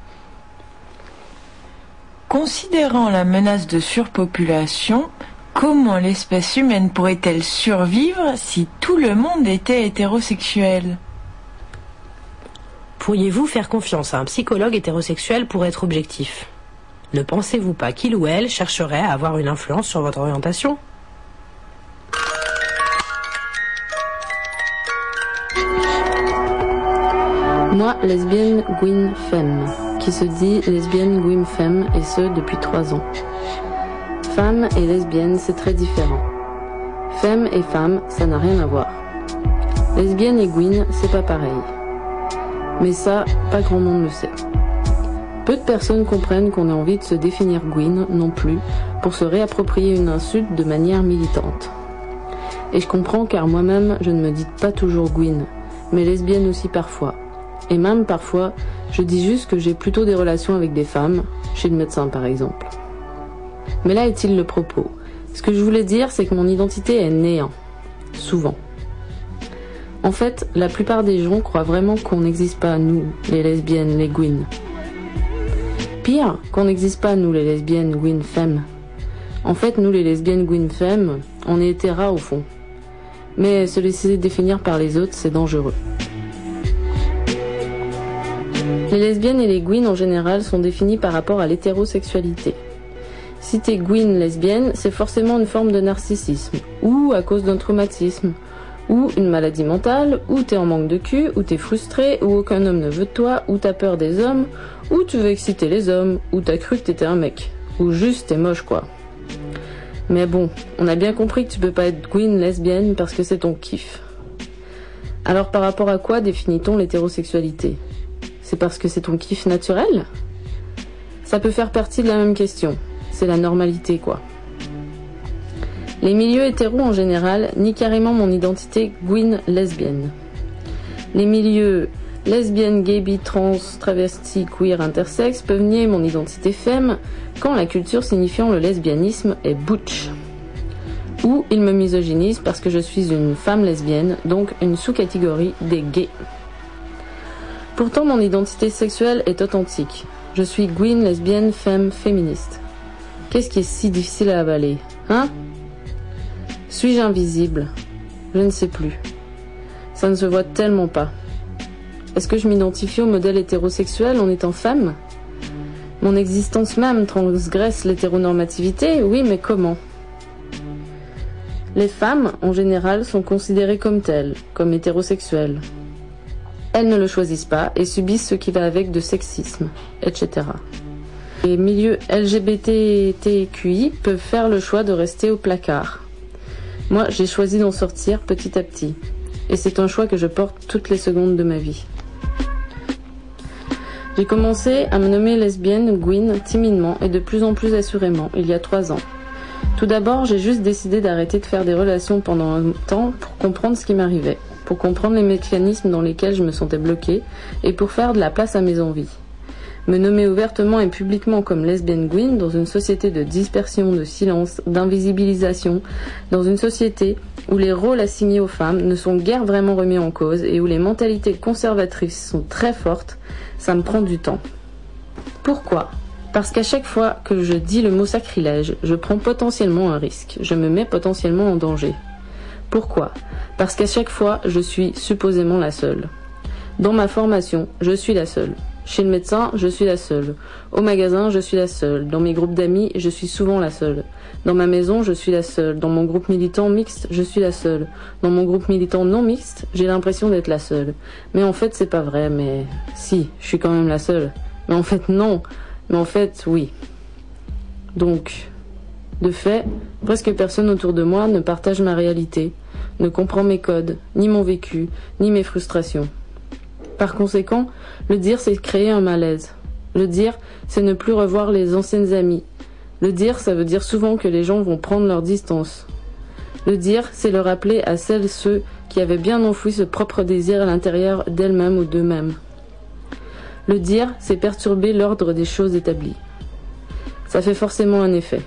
Considérant la menace de surpopulation, comment l'espèce humaine pourrait-elle survivre si tout le monde était hétérosexuel? Pourriez-vous faire confiance à un psychologue hétérosexuel pour être objectif? Ne pensez-vous pas qu'il ou elle chercherait à avoir une influence sur votre orientation? Moi, lesbienne Gwyn Femme, qui se dit lesbienne Gwyn Femme, et ce depuis 3 ans. Femme et lesbienne, c'est très différent. Femme et femme, ça n'a rien à voir. Lesbienne et Gwyn, c'est pas pareil. Mais ça, pas grand monde le sait. Peu de personnes comprennent qu'on ait envie de se définir Gwyn non plus pour se réapproprier une insulte de manière militante. Et je comprends car moi-même je ne me dis pas toujours Gwyn, mais lesbienne aussi parfois. Et même parfois, je dis juste que j'ai plutôt des relations avec des femmes, chez le médecin par exemple. Mais là est-il le propos. Ce que je voulais dire, c'est que mon identité est néant. Souvent. En fait, la plupart des gens croient vraiment qu'on n'existe pas, nous, les lesbiennes, les Gwyn. Pire, qu'on n'existe pas, nous, les lesbiennes Gwyn Femme. En fait, nous, les lesbiennes Gwyn Femme, on est hétéras au fond. Mais se laisser définir par les autres, c'est dangereux. Les lesbiennes et les Gwyn en général sont définies par rapport à l'hétérosexualité. Si t'es Gwyn lesbienne, c'est forcément une forme de narcissisme, ou à cause d'un traumatisme, ou une maladie mentale, ou t'es en manque de cul, ou t'es frustré, ou aucun homme ne veut de toi, ou t'as peur des hommes, ou tu veux exciter les hommes, ou t'as cru que t'étais un mec, ou juste t'es moche quoi. Mais bon, on a bien compris que tu peux pas être Gwyn lesbienne parce que c'est ton kiff. Alors par rapport à quoi définit-on l'hétérosexualité? C'est parce que c'est ton kiff naturel? Ça peut faire partie de la même question, c'est la normalité quoi. Les milieux hétéros en général nient carrément mon identité Gwyn lesbienne. Les milieux lesbienne, gay, bi, trans, travesti, queer, intersexe peuvent nier mon identité femme quand la culture signifiant le lesbianisme est butch. Ou ils me misogynisent parce que je suis une femme lesbienne, donc une sous-catégorie des gays. Pourtant mon identité sexuelle est authentique. Je suis Gwyn lesbienne, femme, féministe. Qu'est-ce qui est si difficile à avaler, hein? Suis-je invisible? Je ne sais plus. Ça ne se voit tellement pas. Est-ce que je m'identifie au modèle hétérosexuel en étant femme? Mon existence même transgresse l'hétéronormativité? Oui, mais comment? Les femmes, en général, sont considérées comme telles, comme hétérosexuelles. Elles ne le choisissent pas et subissent ce qui va avec de sexisme, etc. Les milieux LGBTQI peuvent faire le choix de rester au placard. Moi, j'ai choisi d'en sortir petit à petit. Et c'est un choix que je porte toutes les secondes de ma vie. J'ai commencé à me nommer lesbienne, Gwyn, timidement et de plus en plus assurément, il y a 3 ans. Tout d'abord, j'ai juste décidé d'arrêter de faire des relations pendant un temps pour comprendre ce qui m'arrivait, pour comprendre les mécanismes dans lesquels je me sentais bloquée et pour faire de la place à mes envies. Me nommer ouvertement et publiquement comme lesbienne Gwyn dans une société de dispersion, de silence, d'invisibilisation, dans une société où les rôles assignés aux femmes ne sont guère vraiment remis en cause et où les mentalités conservatrices sont très fortes, ça me prend du temps. Pourquoi ? Parce qu'à chaque fois que je dis le mot sacrilège, je prends potentiellement un risque, je me mets potentiellement en danger. Pourquoi ? Parce qu'à chaque fois, je suis supposément la seule. Dans ma formation, je suis la seule. Chez le médecin, je suis la seule. Au magasin, je suis la seule. Dans mes groupes d'amis, je suis souvent la seule. Dans ma maison, je suis la seule. Dans mon groupe militant mixte, je suis la seule. Dans mon groupe militant non mixte, j'ai l'impression d'être la seule. Mais en fait, c'est pas vrai, mais si, je suis quand même la seule. Mais en fait, non. Mais en fait, oui. Donc, de fait, presque personne autour de moi ne partage ma réalité, ne comprend mes codes, ni mon vécu, ni mes frustrations. Par conséquent, le dire, c'est créer un malaise. Le dire, c'est ne plus revoir les anciennes amies. Le dire, ça veut dire souvent que les gens vont prendre leur distance. Le dire, c'est le rappeler à celles et ceux qui avaient bien enfoui ce propre désir à l'intérieur d'elles-mêmes ou d'eux-mêmes. Le dire, c'est perturber l'ordre des choses établies. Ça fait forcément un effet.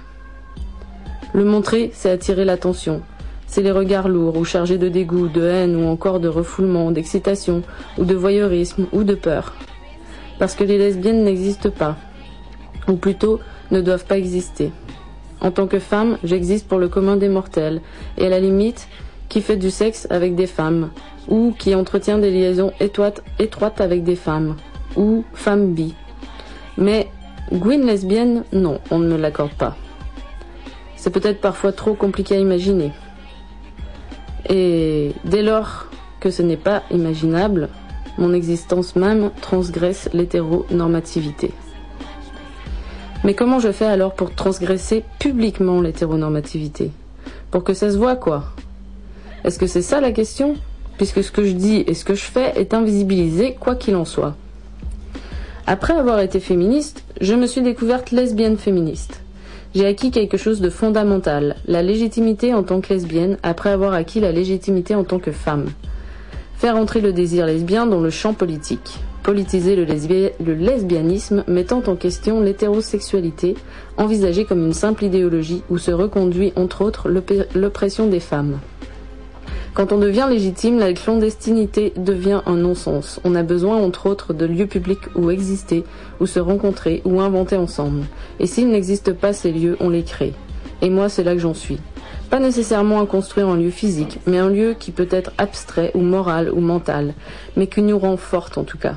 Le montrer, c'est attirer l'attention. C'est les regards lourds ou chargés de dégoût, de haine ou encore de refoulement, d'excitation ou de voyeurisme ou de peur. Parce que les lesbiennes n'existent pas. Ou plutôt, ne doivent pas exister. En tant que femme, j'existe pour le commun des mortels et à la limite, qui fait du sexe avec des femmes ou qui entretient des liaisons étroites avec des femmes ou femme bi. Mais Gwyn lesbienne, non, on ne me l'accorde pas. C'est peut-être parfois trop compliqué à imaginer. Et dès lors que ce n'est pas imaginable, mon existence même transgresse l'hétéronormativité. Mais comment je fais alors pour transgresser publiquement l'hétéronormativité? Pour que ça se voit, quoi? Est-ce que c'est ça la question? Puisque ce que je dis et ce que je fais est invisibilisé, quoi qu'il en soit. Après avoir été féministe, je me suis découverte lesbienne féministe. J'ai acquis quelque chose de fondamental, la légitimité en tant que lesbienne, après avoir acquis la légitimité en tant que femme. Faire entrer le désir lesbien dans le champ politique. Politiser le lesbianisme mettant en question l'hétérosexualité, envisagée comme une simple idéologie où se reconduit entre autres l'oppression des femmes. Quand on devient légitime, la clandestinité devient un non-sens. On a besoin, entre autres, de lieux publics où exister, où se rencontrer, où inventer ensemble. Et s'il n'existe pas ces lieux, on les crée. Et moi, c'est là que j'en suis. Pas nécessairement à construire un lieu physique, mais un lieu qui peut être abstrait ou moral ou mental, mais qui nous rend fortes en tout cas.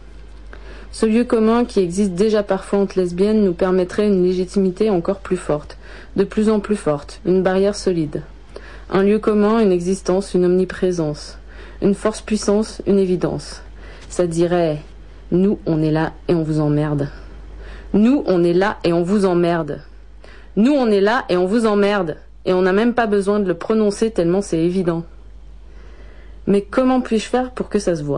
Ce lieu commun qui existe déjà parfois entre lesbiennes nous permettrait une légitimité encore plus forte, de plus en plus forte, une barrière solide. Un lieu commun, une existence, une omniprésence, une force puissance, une évidence. Ça dirait « Nous, on est là et on vous emmerde. Nous, on est là et on vous emmerde. Nous, on est là et on vous emmerde. Et on n'a même pas besoin de le prononcer tellement c'est évident. Mais comment puis-je faire pour que ça se voie ?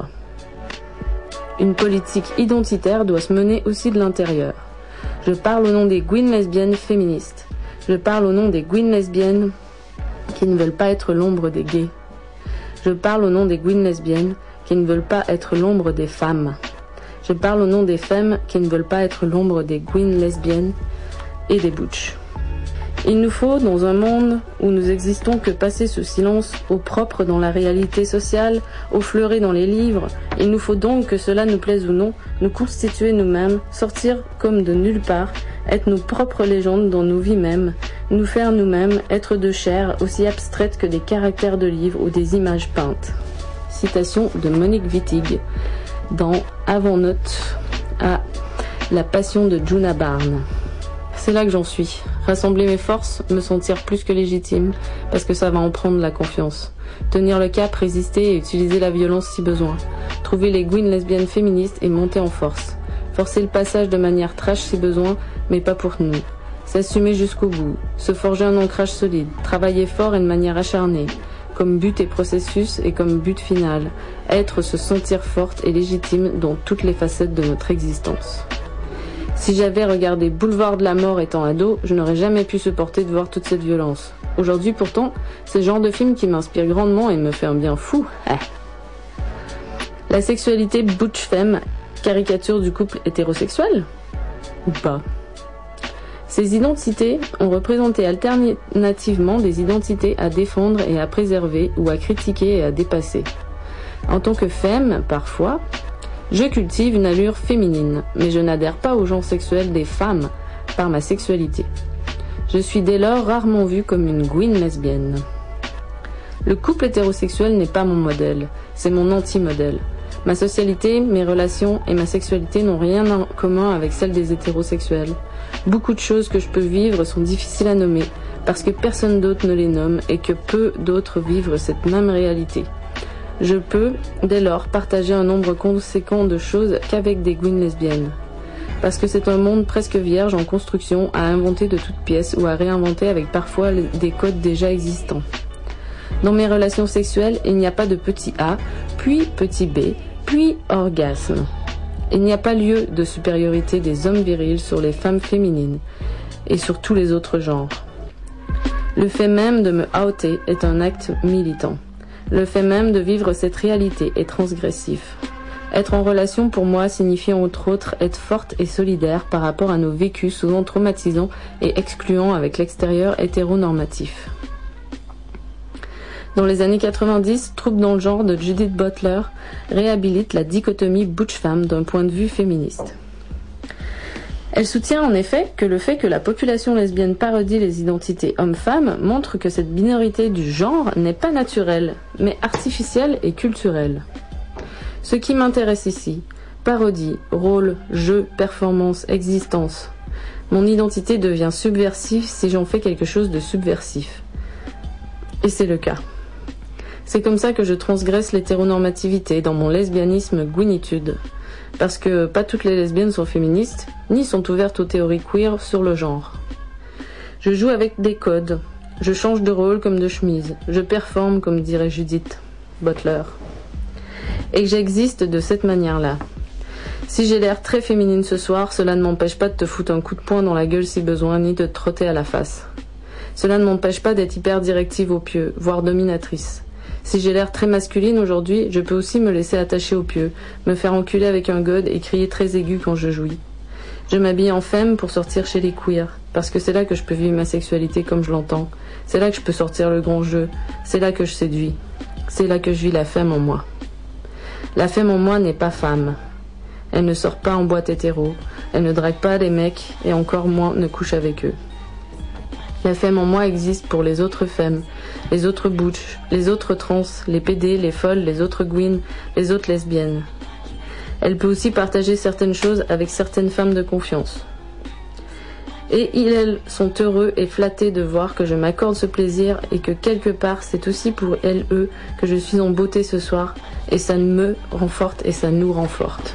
Une politique identitaire doit se mener aussi de l'intérieur. Je parle au nom des Gwyn lesbiennes féministes. Je parle au nom des Gwyn lesbiennes qui ne veulent pas être l'ombre des gays. Je parle au nom des Gwyn lesbiennes qui ne veulent pas être l'ombre des femmes. Je parle au nom des femmes qui ne veulent pas être l'ombre des Gwyn lesbiennes et des butch. Il nous faut, dans un monde où nous existons que passer ce silence au propre dans la réalité sociale, au fleuret dans les livres, il nous faut donc, que cela nous plaise ou non, nous constituer nous-mêmes, sortir comme de nulle part être nos propres légendes dans nos vies mêmes, nous faire nous-mêmes, être de chair aussi abstraite que des caractères de livres ou des images peintes. Citation de Monique Wittig dans Avant-note à La passion de Djuna Barnes. C'est là que j'en suis. Rassembler mes forces, me sentir plus que légitime, parce que ça va en prendre la confiance. Tenir le cap, résister et utiliser la violence si besoin. Trouver les Gwyn lesbiennes féministes et monter en force. Forcer le passage de manière trash si besoin, mais pas pour nous. S'assumer jusqu'au bout. Se forger un ancrage solide. Travailler fort et de manière acharnée. Comme but et processus et comme but final. Être, se sentir forte et légitime dans toutes les facettes de notre existence. Si j'avais regardé Boulevard de la mort étant ado, je n'aurais jamais pu supporter de voir toute cette violence. Aujourd'hui, pourtant, c'est le genre de film qui m'inspire grandement et me fait un bien fou. La sexualité butch femme, caricature du couple hétérosexuel ? Ou pas ? Ces identités ont représenté alternativement des identités à défendre et à préserver ou à critiquer et à dépasser. En tant que femme, parfois, je cultive une allure féminine, mais je n'adhère pas au genre sexuel des femmes par ma sexualité. Je suis dès lors rarement vue comme une Gwyn lesbienne. Le couple hétérosexuel n'est pas mon modèle, c'est mon anti-modèle. Ma socialité, mes relations et ma sexualité n'ont rien en commun avec celles des hétérosexuels. Beaucoup de choses que je peux vivre sont difficiles à nommer, parce que personne d'autre ne les nomme et que peu d'autres vivent cette même réalité. Je peux, dès lors, partager un nombre conséquent de choses qu'avec des Gwyn lesbiennes. Parce que c'est un monde presque vierge en construction à inventer de toutes pièces ou à réinventer avec parfois des codes déjà existants. Dans mes relations sexuelles, il n'y a pas de petit A, puis petit B, puis orgasme. Il n'y a pas lieu de supériorité des hommes virils sur les femmes féminines et sur tous les autres genres. Le fait même de me outer est un acte militant. Le fait même de vivre cette réalité est transgressif. Être en relation pour moi signifie entre autres être forte et solidaire par rapport à nos vécus souvent traumatisants et excluants avec l'extérieur hétéronormatif. Dans les années 90, Trouble dans le genre de Judith Butler réhabilite la dichotomie butch-femme d'un point de vue féministe. Elle soutient en effet que le fait que la population lesbienne parodie les identités hommes-femmes montre que cette binarité du genre n'est pas naturelle, mais artificielle et culturelle. Ce qui m'intéresse ici, parodie, rôle, jeu, performance, existence. Mon identité devient subversive si j'en fais quelque chose de subversif. Et c'est le cas. C'est comme ça que je transgresse l'hétéronormativité dans mon lesbianisme gwynitude. Parce que pas toutes les lesbiennes sont féministes, ni sont ouvertes aux théories queer sur le genre. Je joue avec des codes, je change de rôle comme de chemise, je performe comme dirait Judith Butler. Et que j'existe de cette manière-là. Si j'ai l'air très féminine ce soir, cela ne m'empêche pas de te foutre un coup de poing dans la gueule si besoin, ni de te trotter à la face. Cela ne m'empêche pas d'être hyper directive au pieu, voire dominatrice. Si j'ai l'air très masculine aujourd'hui, je peux aussi me laisser attacher au pieu, me faire enculer avec un god et crier très aigu quand je jouis. Je m'habille en femme pour sortir chez les queers, parce que c'est là que je peux vivre ma sexualité comme je l'entends. C'est là que je peux sortir le grand jeu. C'est là que je séduis. C'est là que je vis la femme en moi. La femme en moi n'est pas femme. Elle ne sort pas en boîte hétéro. Elle ne drague pas les mecs et encore moins ne couche avec eux. La femme en moi existe pour les autres femmes, les autres butch, les autres trans, les PD, les folles, les autres gwyn, les autres lesbiennes. Elle peut aussi partager certaines choses avec certaines femmes de confiance. Et elles sont heureux et flattés de voir que je m'accorde ce plaisir et que quelque part c'est aussi pour elles, eux, que je suis en beauté ce soir et ça me renforce et ça nous renforce.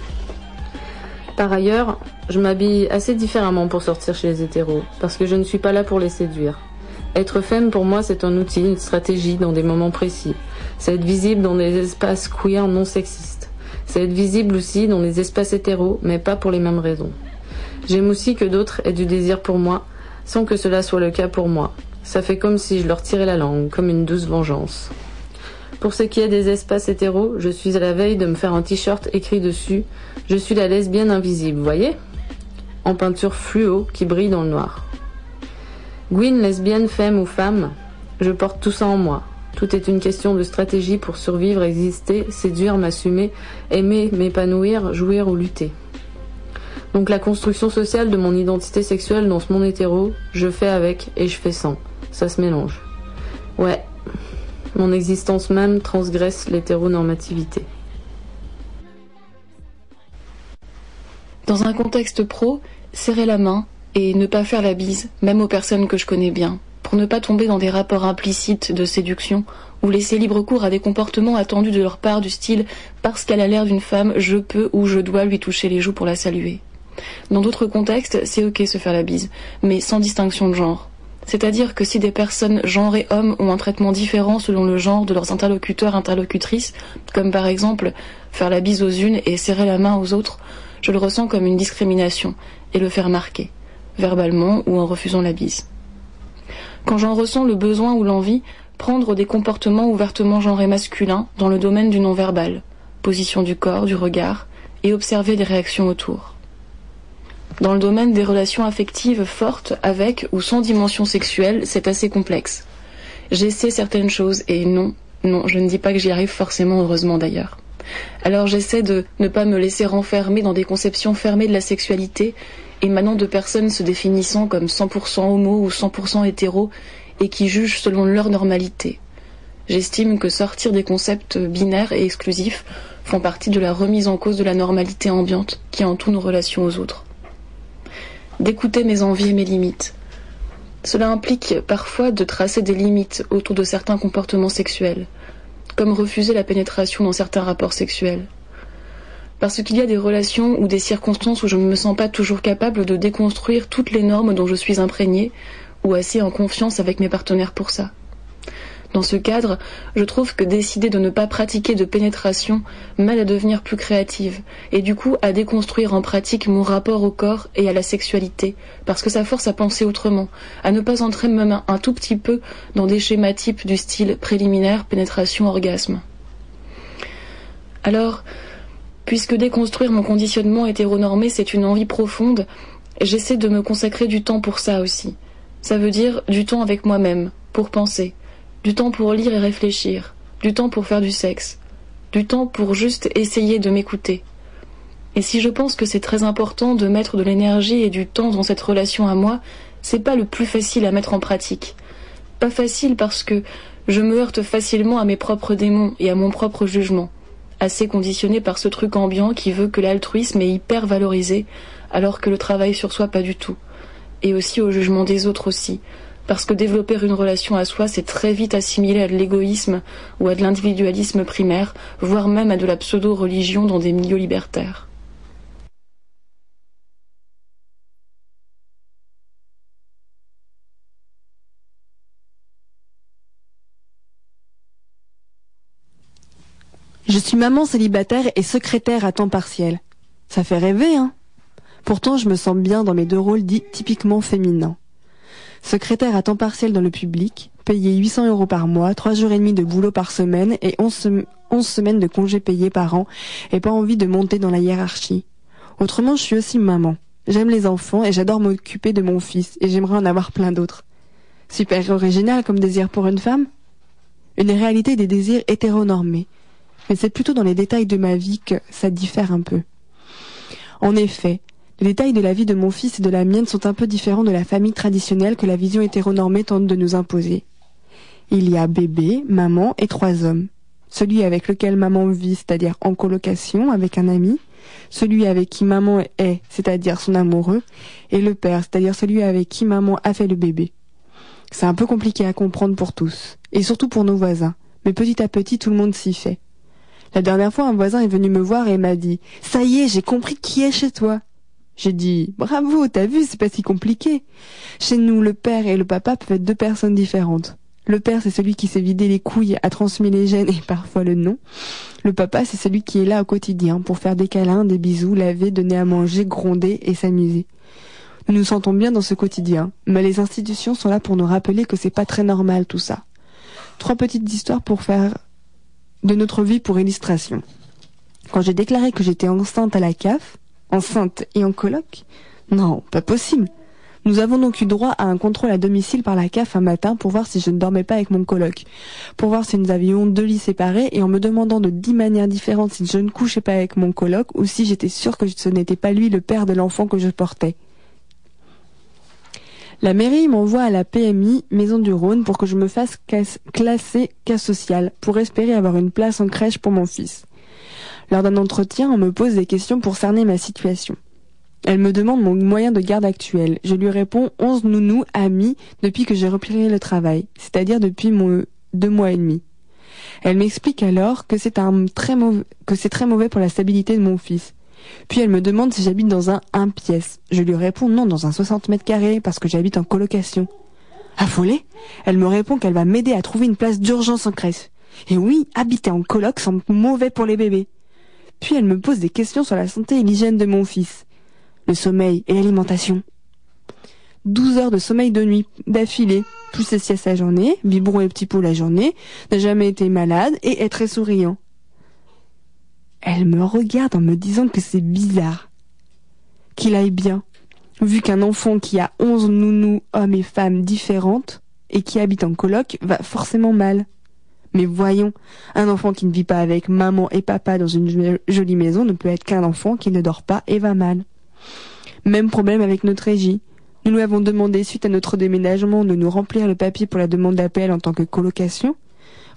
Par ailleurs, je m'habille assez différemment pour sortir chez les hétéros, parce que je ne suis pas là pour les séduire. Être femme pour moi c'est un outil, une stratégie dans des moments précis. C'est être visible dans des espaces queer non sexistes. C'est être visible aussi dans les espaces hétéros, mais pas pour les mêmes raisons. J'aime aussi que d'autres aient du désir pour moi, sans que cela soit le cas pour moi. Ça fait comme si je leur tirais la langue, comme une douce vengeance. Pour ce qui est des espaces hétéros, je suis à la veille de me faire un t-shirt écrit dessus « Je suis la lesbienne invisible, voyez ?» en peinture fluo qui brille dans le noir. Gwyn, lesbienne, femme ou femme, je porte tout ça en moi. Tout est une question de stratégie pour survivre, exister, séduire, m'assumer, aimer, m'épanouir, jouir ou lutter. Donc la construction sociale de mon identité sexuelle dans ce monde hétéro, je fais avec et je fais sans. Ça se mélange. Ouais, mon existence même transgresse l'hétéronormativité. Dans un contexte pro, serrer la main et ne pas faire la bise, même aux personnes que je connais bien, pour ne pas tomber dans des rapports implicites de séduction ou laisser libre cours à des comportements attendus de leur part du style « parce qu'elle a l'air d'une femme, je peux ou je dois lui toucher les joues pour la saluer ». Dans d'autres contextes, c'est ok se faire la bise, mais sans distinction de genre. C'est-à-dire que si des personnes genrées hommes ont un traitement différent selon le genre de leurs interlocuteurs/interlocutrices, comme par exemple faire la bise aux unes et serrer la main aux autres, je le ressens comme une discrimination et le faire marquer, verbalement ou en refusant la bise. Quand j'en ressens le besoin ou l'envie, prendre des comportements ouvertement genrés masculins dans le domaine du non-verbal, position du corps, du regard, et observer les réactions autour. Dans le domaine des relations affectives fortes avec ou sans dimension sexuelle, c'est assez complexe. J'essaie certaines choses et non, je ne dis pas que j'y arrive forcément, heureusement d'ailleurs. Alors j'essaie de ne pas me laisser renfermer dans des conceptions fermées de la sexualité, émanant de personnes se définissant comme 100% homo ou 100% hétéro et qui jugent selon leur normalité. J'estime que sortir des concepts binaires et exclusifs font partie de la remise en cause de la normalité ambiante qui entoure nos relations aux autres. D'écouter mes envies et mes limites. Cela implique parfois de tracer des limites autour de certains comportements sexuels, comme refuser la pénétration dans certains rapports sexuels. Parce qu'il y a des relations ou des circonstances où je ne me sens pas toujours capable de déconstruire toutes les normes dont je suis imprégnée, ou assez en confiance avec mes partenaires pour ça. Dans ce cadre, je trouve que décider de ne pas pratiquer de pénétration m'aide à devenir plus créative, et du coup à déconstruire en pratique mon rapport au corps et à la sexualité, parce que ça force à penser autrement, à ne pas entrer même un tout petit peu dans des schémas types du style préliminaire, pénétration, orgasme. Alors, puisque déconstruire mon conditionnement hétéronormé c'est une envie profonde, j'essaie de me consacrer du temps pour ça aussi. Ça veut dire du temps avec moi-même, pour penser. Du temps pour lire et réfléchir, du temps pour faire du sexe, du temps pour juste essayer de m'écouter. Et si je pense que c'est très important de mettre de l'énergie et du temps dans cette relation à moi, c'est pas le plus facile à mettre en pratique. Pas facile parce que je me heurte facilement à mes propres démons et à mon propre jugement, assez conditionné par ce truc ambiant qui veut que l'altruisme est hyper valorisé, alors que le travail sur soi pas du tout. Et aussi au jugement des autres aussi. Parce que développer une relation à soi, c'est très vite assimilé à de l'égoïsme ou à de l'individualisme primaire, voire même à de la pseudo-religion dans des milieux libertaires. Je suis maman célibataire et secrétaire à temps partiel. Ça fait rêver, hein? Pourtant, je me sens bien dans mes deux rôles dits typiquement féminins. Secrétaire à temps partiel dans le public, payé 800 € par mois, 3 jours et demi de boulot par semaine et 11 semaines de congés payés par an et pas envie de monter dans la hiérarchie. Autrement, je suis aussi maman. J'aime les enfants et j'adore m'occuper de mon fils et j'aimerais en avoir plein d'autres. Super original comme désir pour une femme? Une réalité des désirs hétéronormés. Mais c'est plutôt dans les détails de ma vie que ça diffère un peu. En effet, les détails de la vie de mon fils et de la mienne sont un peu différents de la famille traditionnelle que la vision hétéronormée tente de nous imposer. Il y a bébé, maman et 3 hommes. Celui avec lequel maman vit, c'est-à-dire en colocation avec un ami, celui avec qui maman est, c'est-à-dire son amoureux, et le père, c'est-à-dire celui avec qui maman a fait le bébé. C'est un peu compliqué à comprendre pour tous, et surtout pour nos voisins, mais petit à petit tout le monde s'y fait. La dernière fois, un voisin est venu me voir et m'a dit « Ça y est, j'ai compris qui est chez toi ». J'ai dit « Bravo, t'as vu, c'est pas si compliqué ». Chez nous, le père et le papa peuvent être 2 personnes différentes. Le père, c'est celui qui s'est vidé les couilles, a transmis les gènes et parfois le nom. Le papa, c'est celui qui est là au quotidien pour faire des câlins, des bisous, laver, donner à manger, gronder et s'amuser. Nous nous sentons bien dans ce quotidien, mais les institutions sont là pour nous rappeler que c'est pas très normal tout ça. 3 petites histoires pour faire de notre vie pour illustration. Quand j'ai déclaré que j'étais enceinte à la CAF, enceinte et en coloc, non, pas possible. Nous avons donc eu droit à un contrôle à domicile par la CAF un matin pour voir si je ne dormais pas avec mon coloc, pour voir si nous avions 2 lits séparés et en me demandant de 10 manières différentes si je ne couchais pas avec mon coloc ou si j'étais sûre que ce n'était pas lui le père de l'enfant que je portais. La mairie m'envoie à la PMI Maison du Rhône pour que je me fasse classer cas social pour espérer avoir une place en crèche pour mon fils. Lors d'un entretien, on me pose des questions pour cerner ma situation. Elle me demande mon moyen de garde actuel. Je lui réponds 11 nounous amis depuis que j'ai repris le travail, c'est-à-dire depuis 2 mois et demi. Elle m'explique alors que c'est très mauvais pour la stabilité de mon fils. Puis elle me demande si j'habite dans un 1 pièce. Je lui réponds non, dans un 60 mètres carrés parce que j'habite en colocation. Affolée, elle me répond qu'elle va m'aider à trouver une place d'urgence en crèche. Et oui, habiter en coloc semble mauvais pour les bébés. Puis elle me pose des questions sur la santé et l'hygiène de mon fils. Le sommeil et l'alimentation. 12 heures de sommeil de nuit d'affilée, plus ses siestes la journée, biberon et petit pot la journée, n'a jamais été malade et est très souriant. Elle me regarde en me disant que c'est bizarre. Qu'il aille bien, vu qu'un enfant qui a 11 nounous, hommes et femmes différentes, et qui habite en coloc, va forcément mal. Mais voyons, un enfant qui ne vit pas avec maman et papa dans une jolie maison ne peut être qu'un enfant qui ne dort pas et va mal. Même problème avec notre régie. Nous lui avons demandé, suite à notre déménagement, de nous remplir le papier pour la demande d'appel en tant que colocation. Réponse :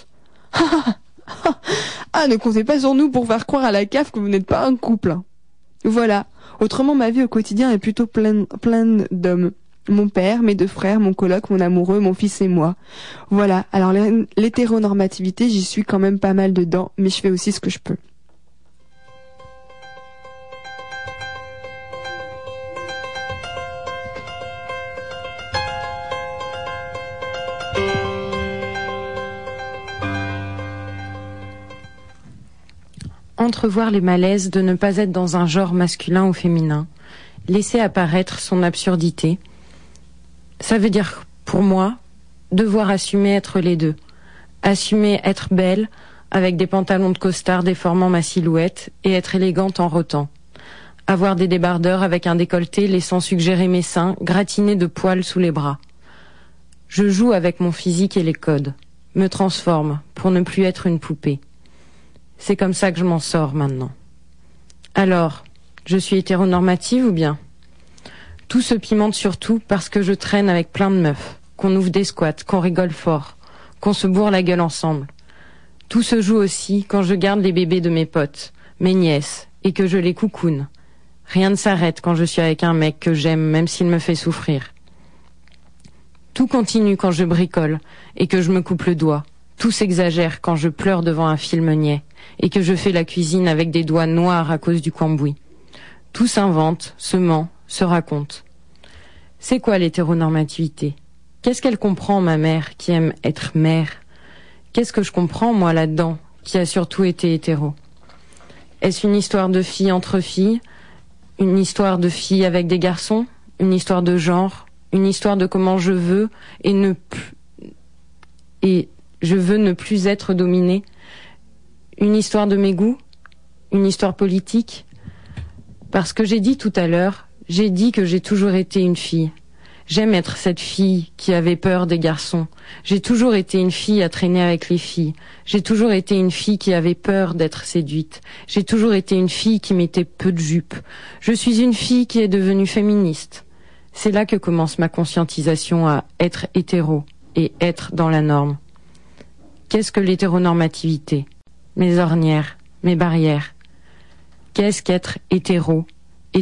ah, ne comptez pas sur nous pour faire croire à la CAF que vous n'êtes pas un couple. Voilà. Autrement, ma vie au quotidien est plutôt pleine d'hommes. Mon père, mes 2 frères, mon coloc, mon amoureux, mon fils et moi. Voilà. Alors l'hétéronormativité, j'y suis quand même pas mal dedans, mais je fais aussi ce que je peux. Entrevoir les malaises de ne pas être dans un genre masculin ou féminin, laisser apparaître son absurdité. Ça veut dire, pour moi, devoir assumer être les deux. Assumer être belle, avec des pantalons de costard déformant ma silhouette, et être élégante en rotant. Avoir des débardeurs avec un décolleté laissant suggérer mes seins, gratinés de poils sous les bras. Je joue avec mon physique et les codes, me transforme pour ne plus être une poupée. C'est comme ça que je m'en sors maintenant. Alors, je suis hétéronormative ou bien ? Tout se pimente surtout parce que je traîne avec plein de meufs, qu'on ouvre des squats, qu'on rigole fort, qu'on se bourre la gueule ensemble. Tout se joue aussi quand je garde les bébés de mes potes, mes nièces, et que je les coucoune. Rien ne s'arrête quand je suis avec un mec que j'aime, même s'il me fait souffrir. Tout continue quand je bricole et que je me coupe le doigt. Tout s'exagère quand je pleure devant un film niais et que je fais la cuisine avec des doigts noirs à cause du cambouis. Tout s'invente, se ment, se raconte. C'est quoi l'hétéronormativité ? Qu'est-ce qu'elle comprend, ma mère, qui aime être mère ? Qu'est-ce que je comprends, moi, là-dedans, qui a surtout été hétéro ? Est-ce une histoire de filles entre filles ? Une histoire de filles avec des garçons ? Une histoire de genre ? Une histoire de comment je veux je veux ne plus être dominée. Une histoire de mes goûts, une histoire politique. Parce que j'ai dit tout à l'heure, j'ai dit que j'ai toujours été une fille. J'aime être cette fille qui avait peur des garçons. J'ai toujours été une fille à traîner avec les filles. J'ai toujours été une fille qui avait peur d'être séduite. J'ai toujours été une fille qui mettait peu de jupe. Je suis une fille qui est devenue féministe. C'est là que commence ma conscientisation à être hétéro et être dans la norme. Qu'est-ce que l'hétéronormativité ? Mes ornières, mes barrières. Qu'est-ce qu'être hétéro, hétéra ?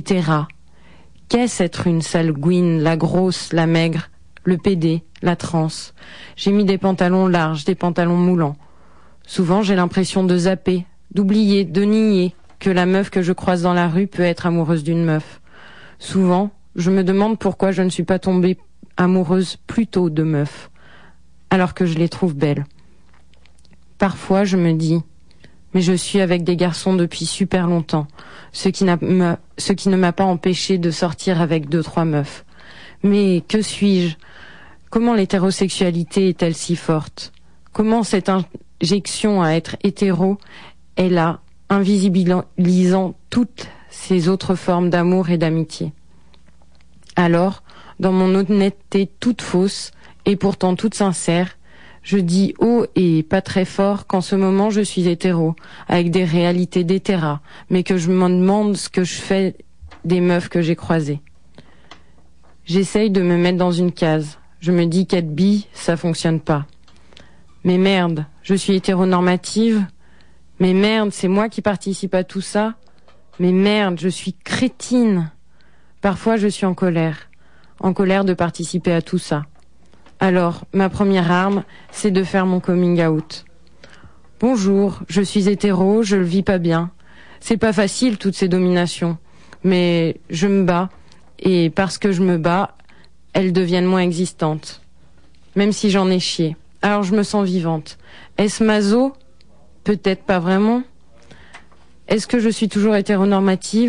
Qu'est-ce être une sale gouine, la grosse, la maigre, le pédé, la transe ? J'ai mis des pantalons larges, des pantalons moulants. Souvent j'ai l'impression de zapper, d'oublier, de nier que la meuf que je croise dans la rue peut être amoureuse d'une meuf. Souvent, je me demande pourquoi je ne suis pas tombée amoureuse plus tôt de meufs, alors que je les trouve belles. Parfois, je me dis, mais je suis avec des garçons depuis super longtemps, ce qui ne m'a pas empêché de sortir avec 2-3 meufs. Mais que suis-je ? Comment l'hétérosexualité est-elle si forte ? Comment cette injection à être hétéro est là, invisibilisant toutes ces autres formes d'amour et d'amitié ? Alors, dans mon honnêteté toute fausse et pourtant toute sincère, je dis haut et pas très fort qu'en ce moment je suis hétéro, avec des réalités d'hétéra, mais que je me demande ce que je fais des meufs que j'ai croisées. J'essaye de me mettre dans une case. Je me dis qu'être bi, ça fonctionne pas. Mais merde, je suis hétéronormative. Mais merde, c'est moi qui participe à tout ça. Mais merde, je suis crétine. Parfois je suis en colère de participer à tout ça. Alors, ma première arme, c'est de faire mon coming out. Bonjour, je suis hétéro, je le vis pas bien. C'est pas facile toutes ces dominations, mais je me bats, et parce que je me bats, elles deviennent moins existantes. Même si j'en ai chié. Alors je me sens vivante. Est-ce maso ? Peut-être pas vraiment. Est-ce que je suis toujours hétéronormative ?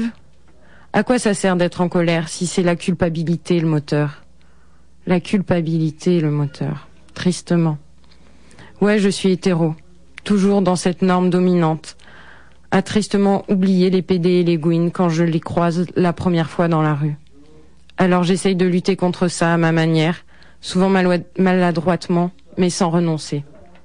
À quoi ça sert d'être en colère si c'est la culpabilité le moteur ? La culpabilité le moteur. Tristement. Ouais, je suis hétéro. Toujours dans cette norme dominante. À tristement oublier les PD et les gouines quand je les croise la première fois dans la rue. Alors j'essaye de lutter contre ça à ma manière, souvent maladroitement, mais sans renoncer.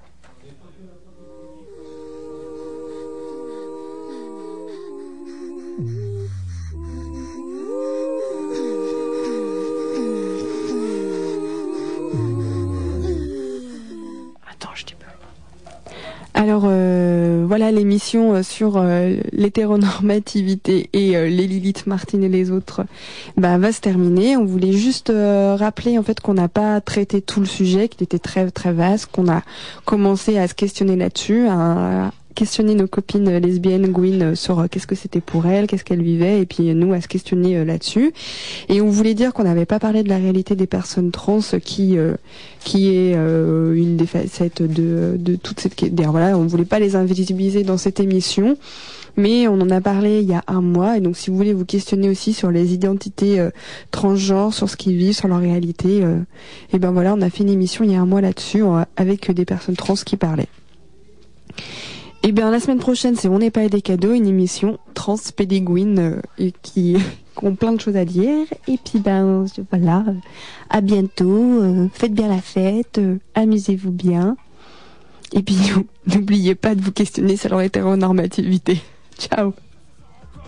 Alors voilà, l'émission sur l'hétéronormativité et les Lilith, Martine et les autres va se terminer. On voulait juste rappeler en fait qu'on n'a pas traité tout le sujet, qu'il était très très vaste, qu'on a commencé à se questionner là-dessus, à questionner nos copines lesbiennes, Gwyn, sur qu'est-ce que c'était pour elles, qu'est-ce qu'elles vivaient, et puis nous à se questionner là-dessus. Et on voulait dire qu'on n'avait pas parlé de la réalité des personnes trans, qui est une des facettes de toute cette... Voilà, on voulait pas les invisibiliser dans cette émission, mais on en a parlé il y a un mois, et donc si vous voulez vous questionner aussi sur les identités transgenres, sur ce qu'ils vivent, sur leur réalité, et ben voilà, on a fait une émission il y a un mois là-dessus, avec des personnes trans qui parlaient. Et bien la semaine prochaine, c'est On n'est pas des cadeaux, une émission trans pédéguine qui ont plein de choses à dire. Et puis voilà, à bientôt, faites bien la fête, amusez-vous bien. Et puis n'oubliez pas de vous questionner sur leur hétéronormativité. Ciao.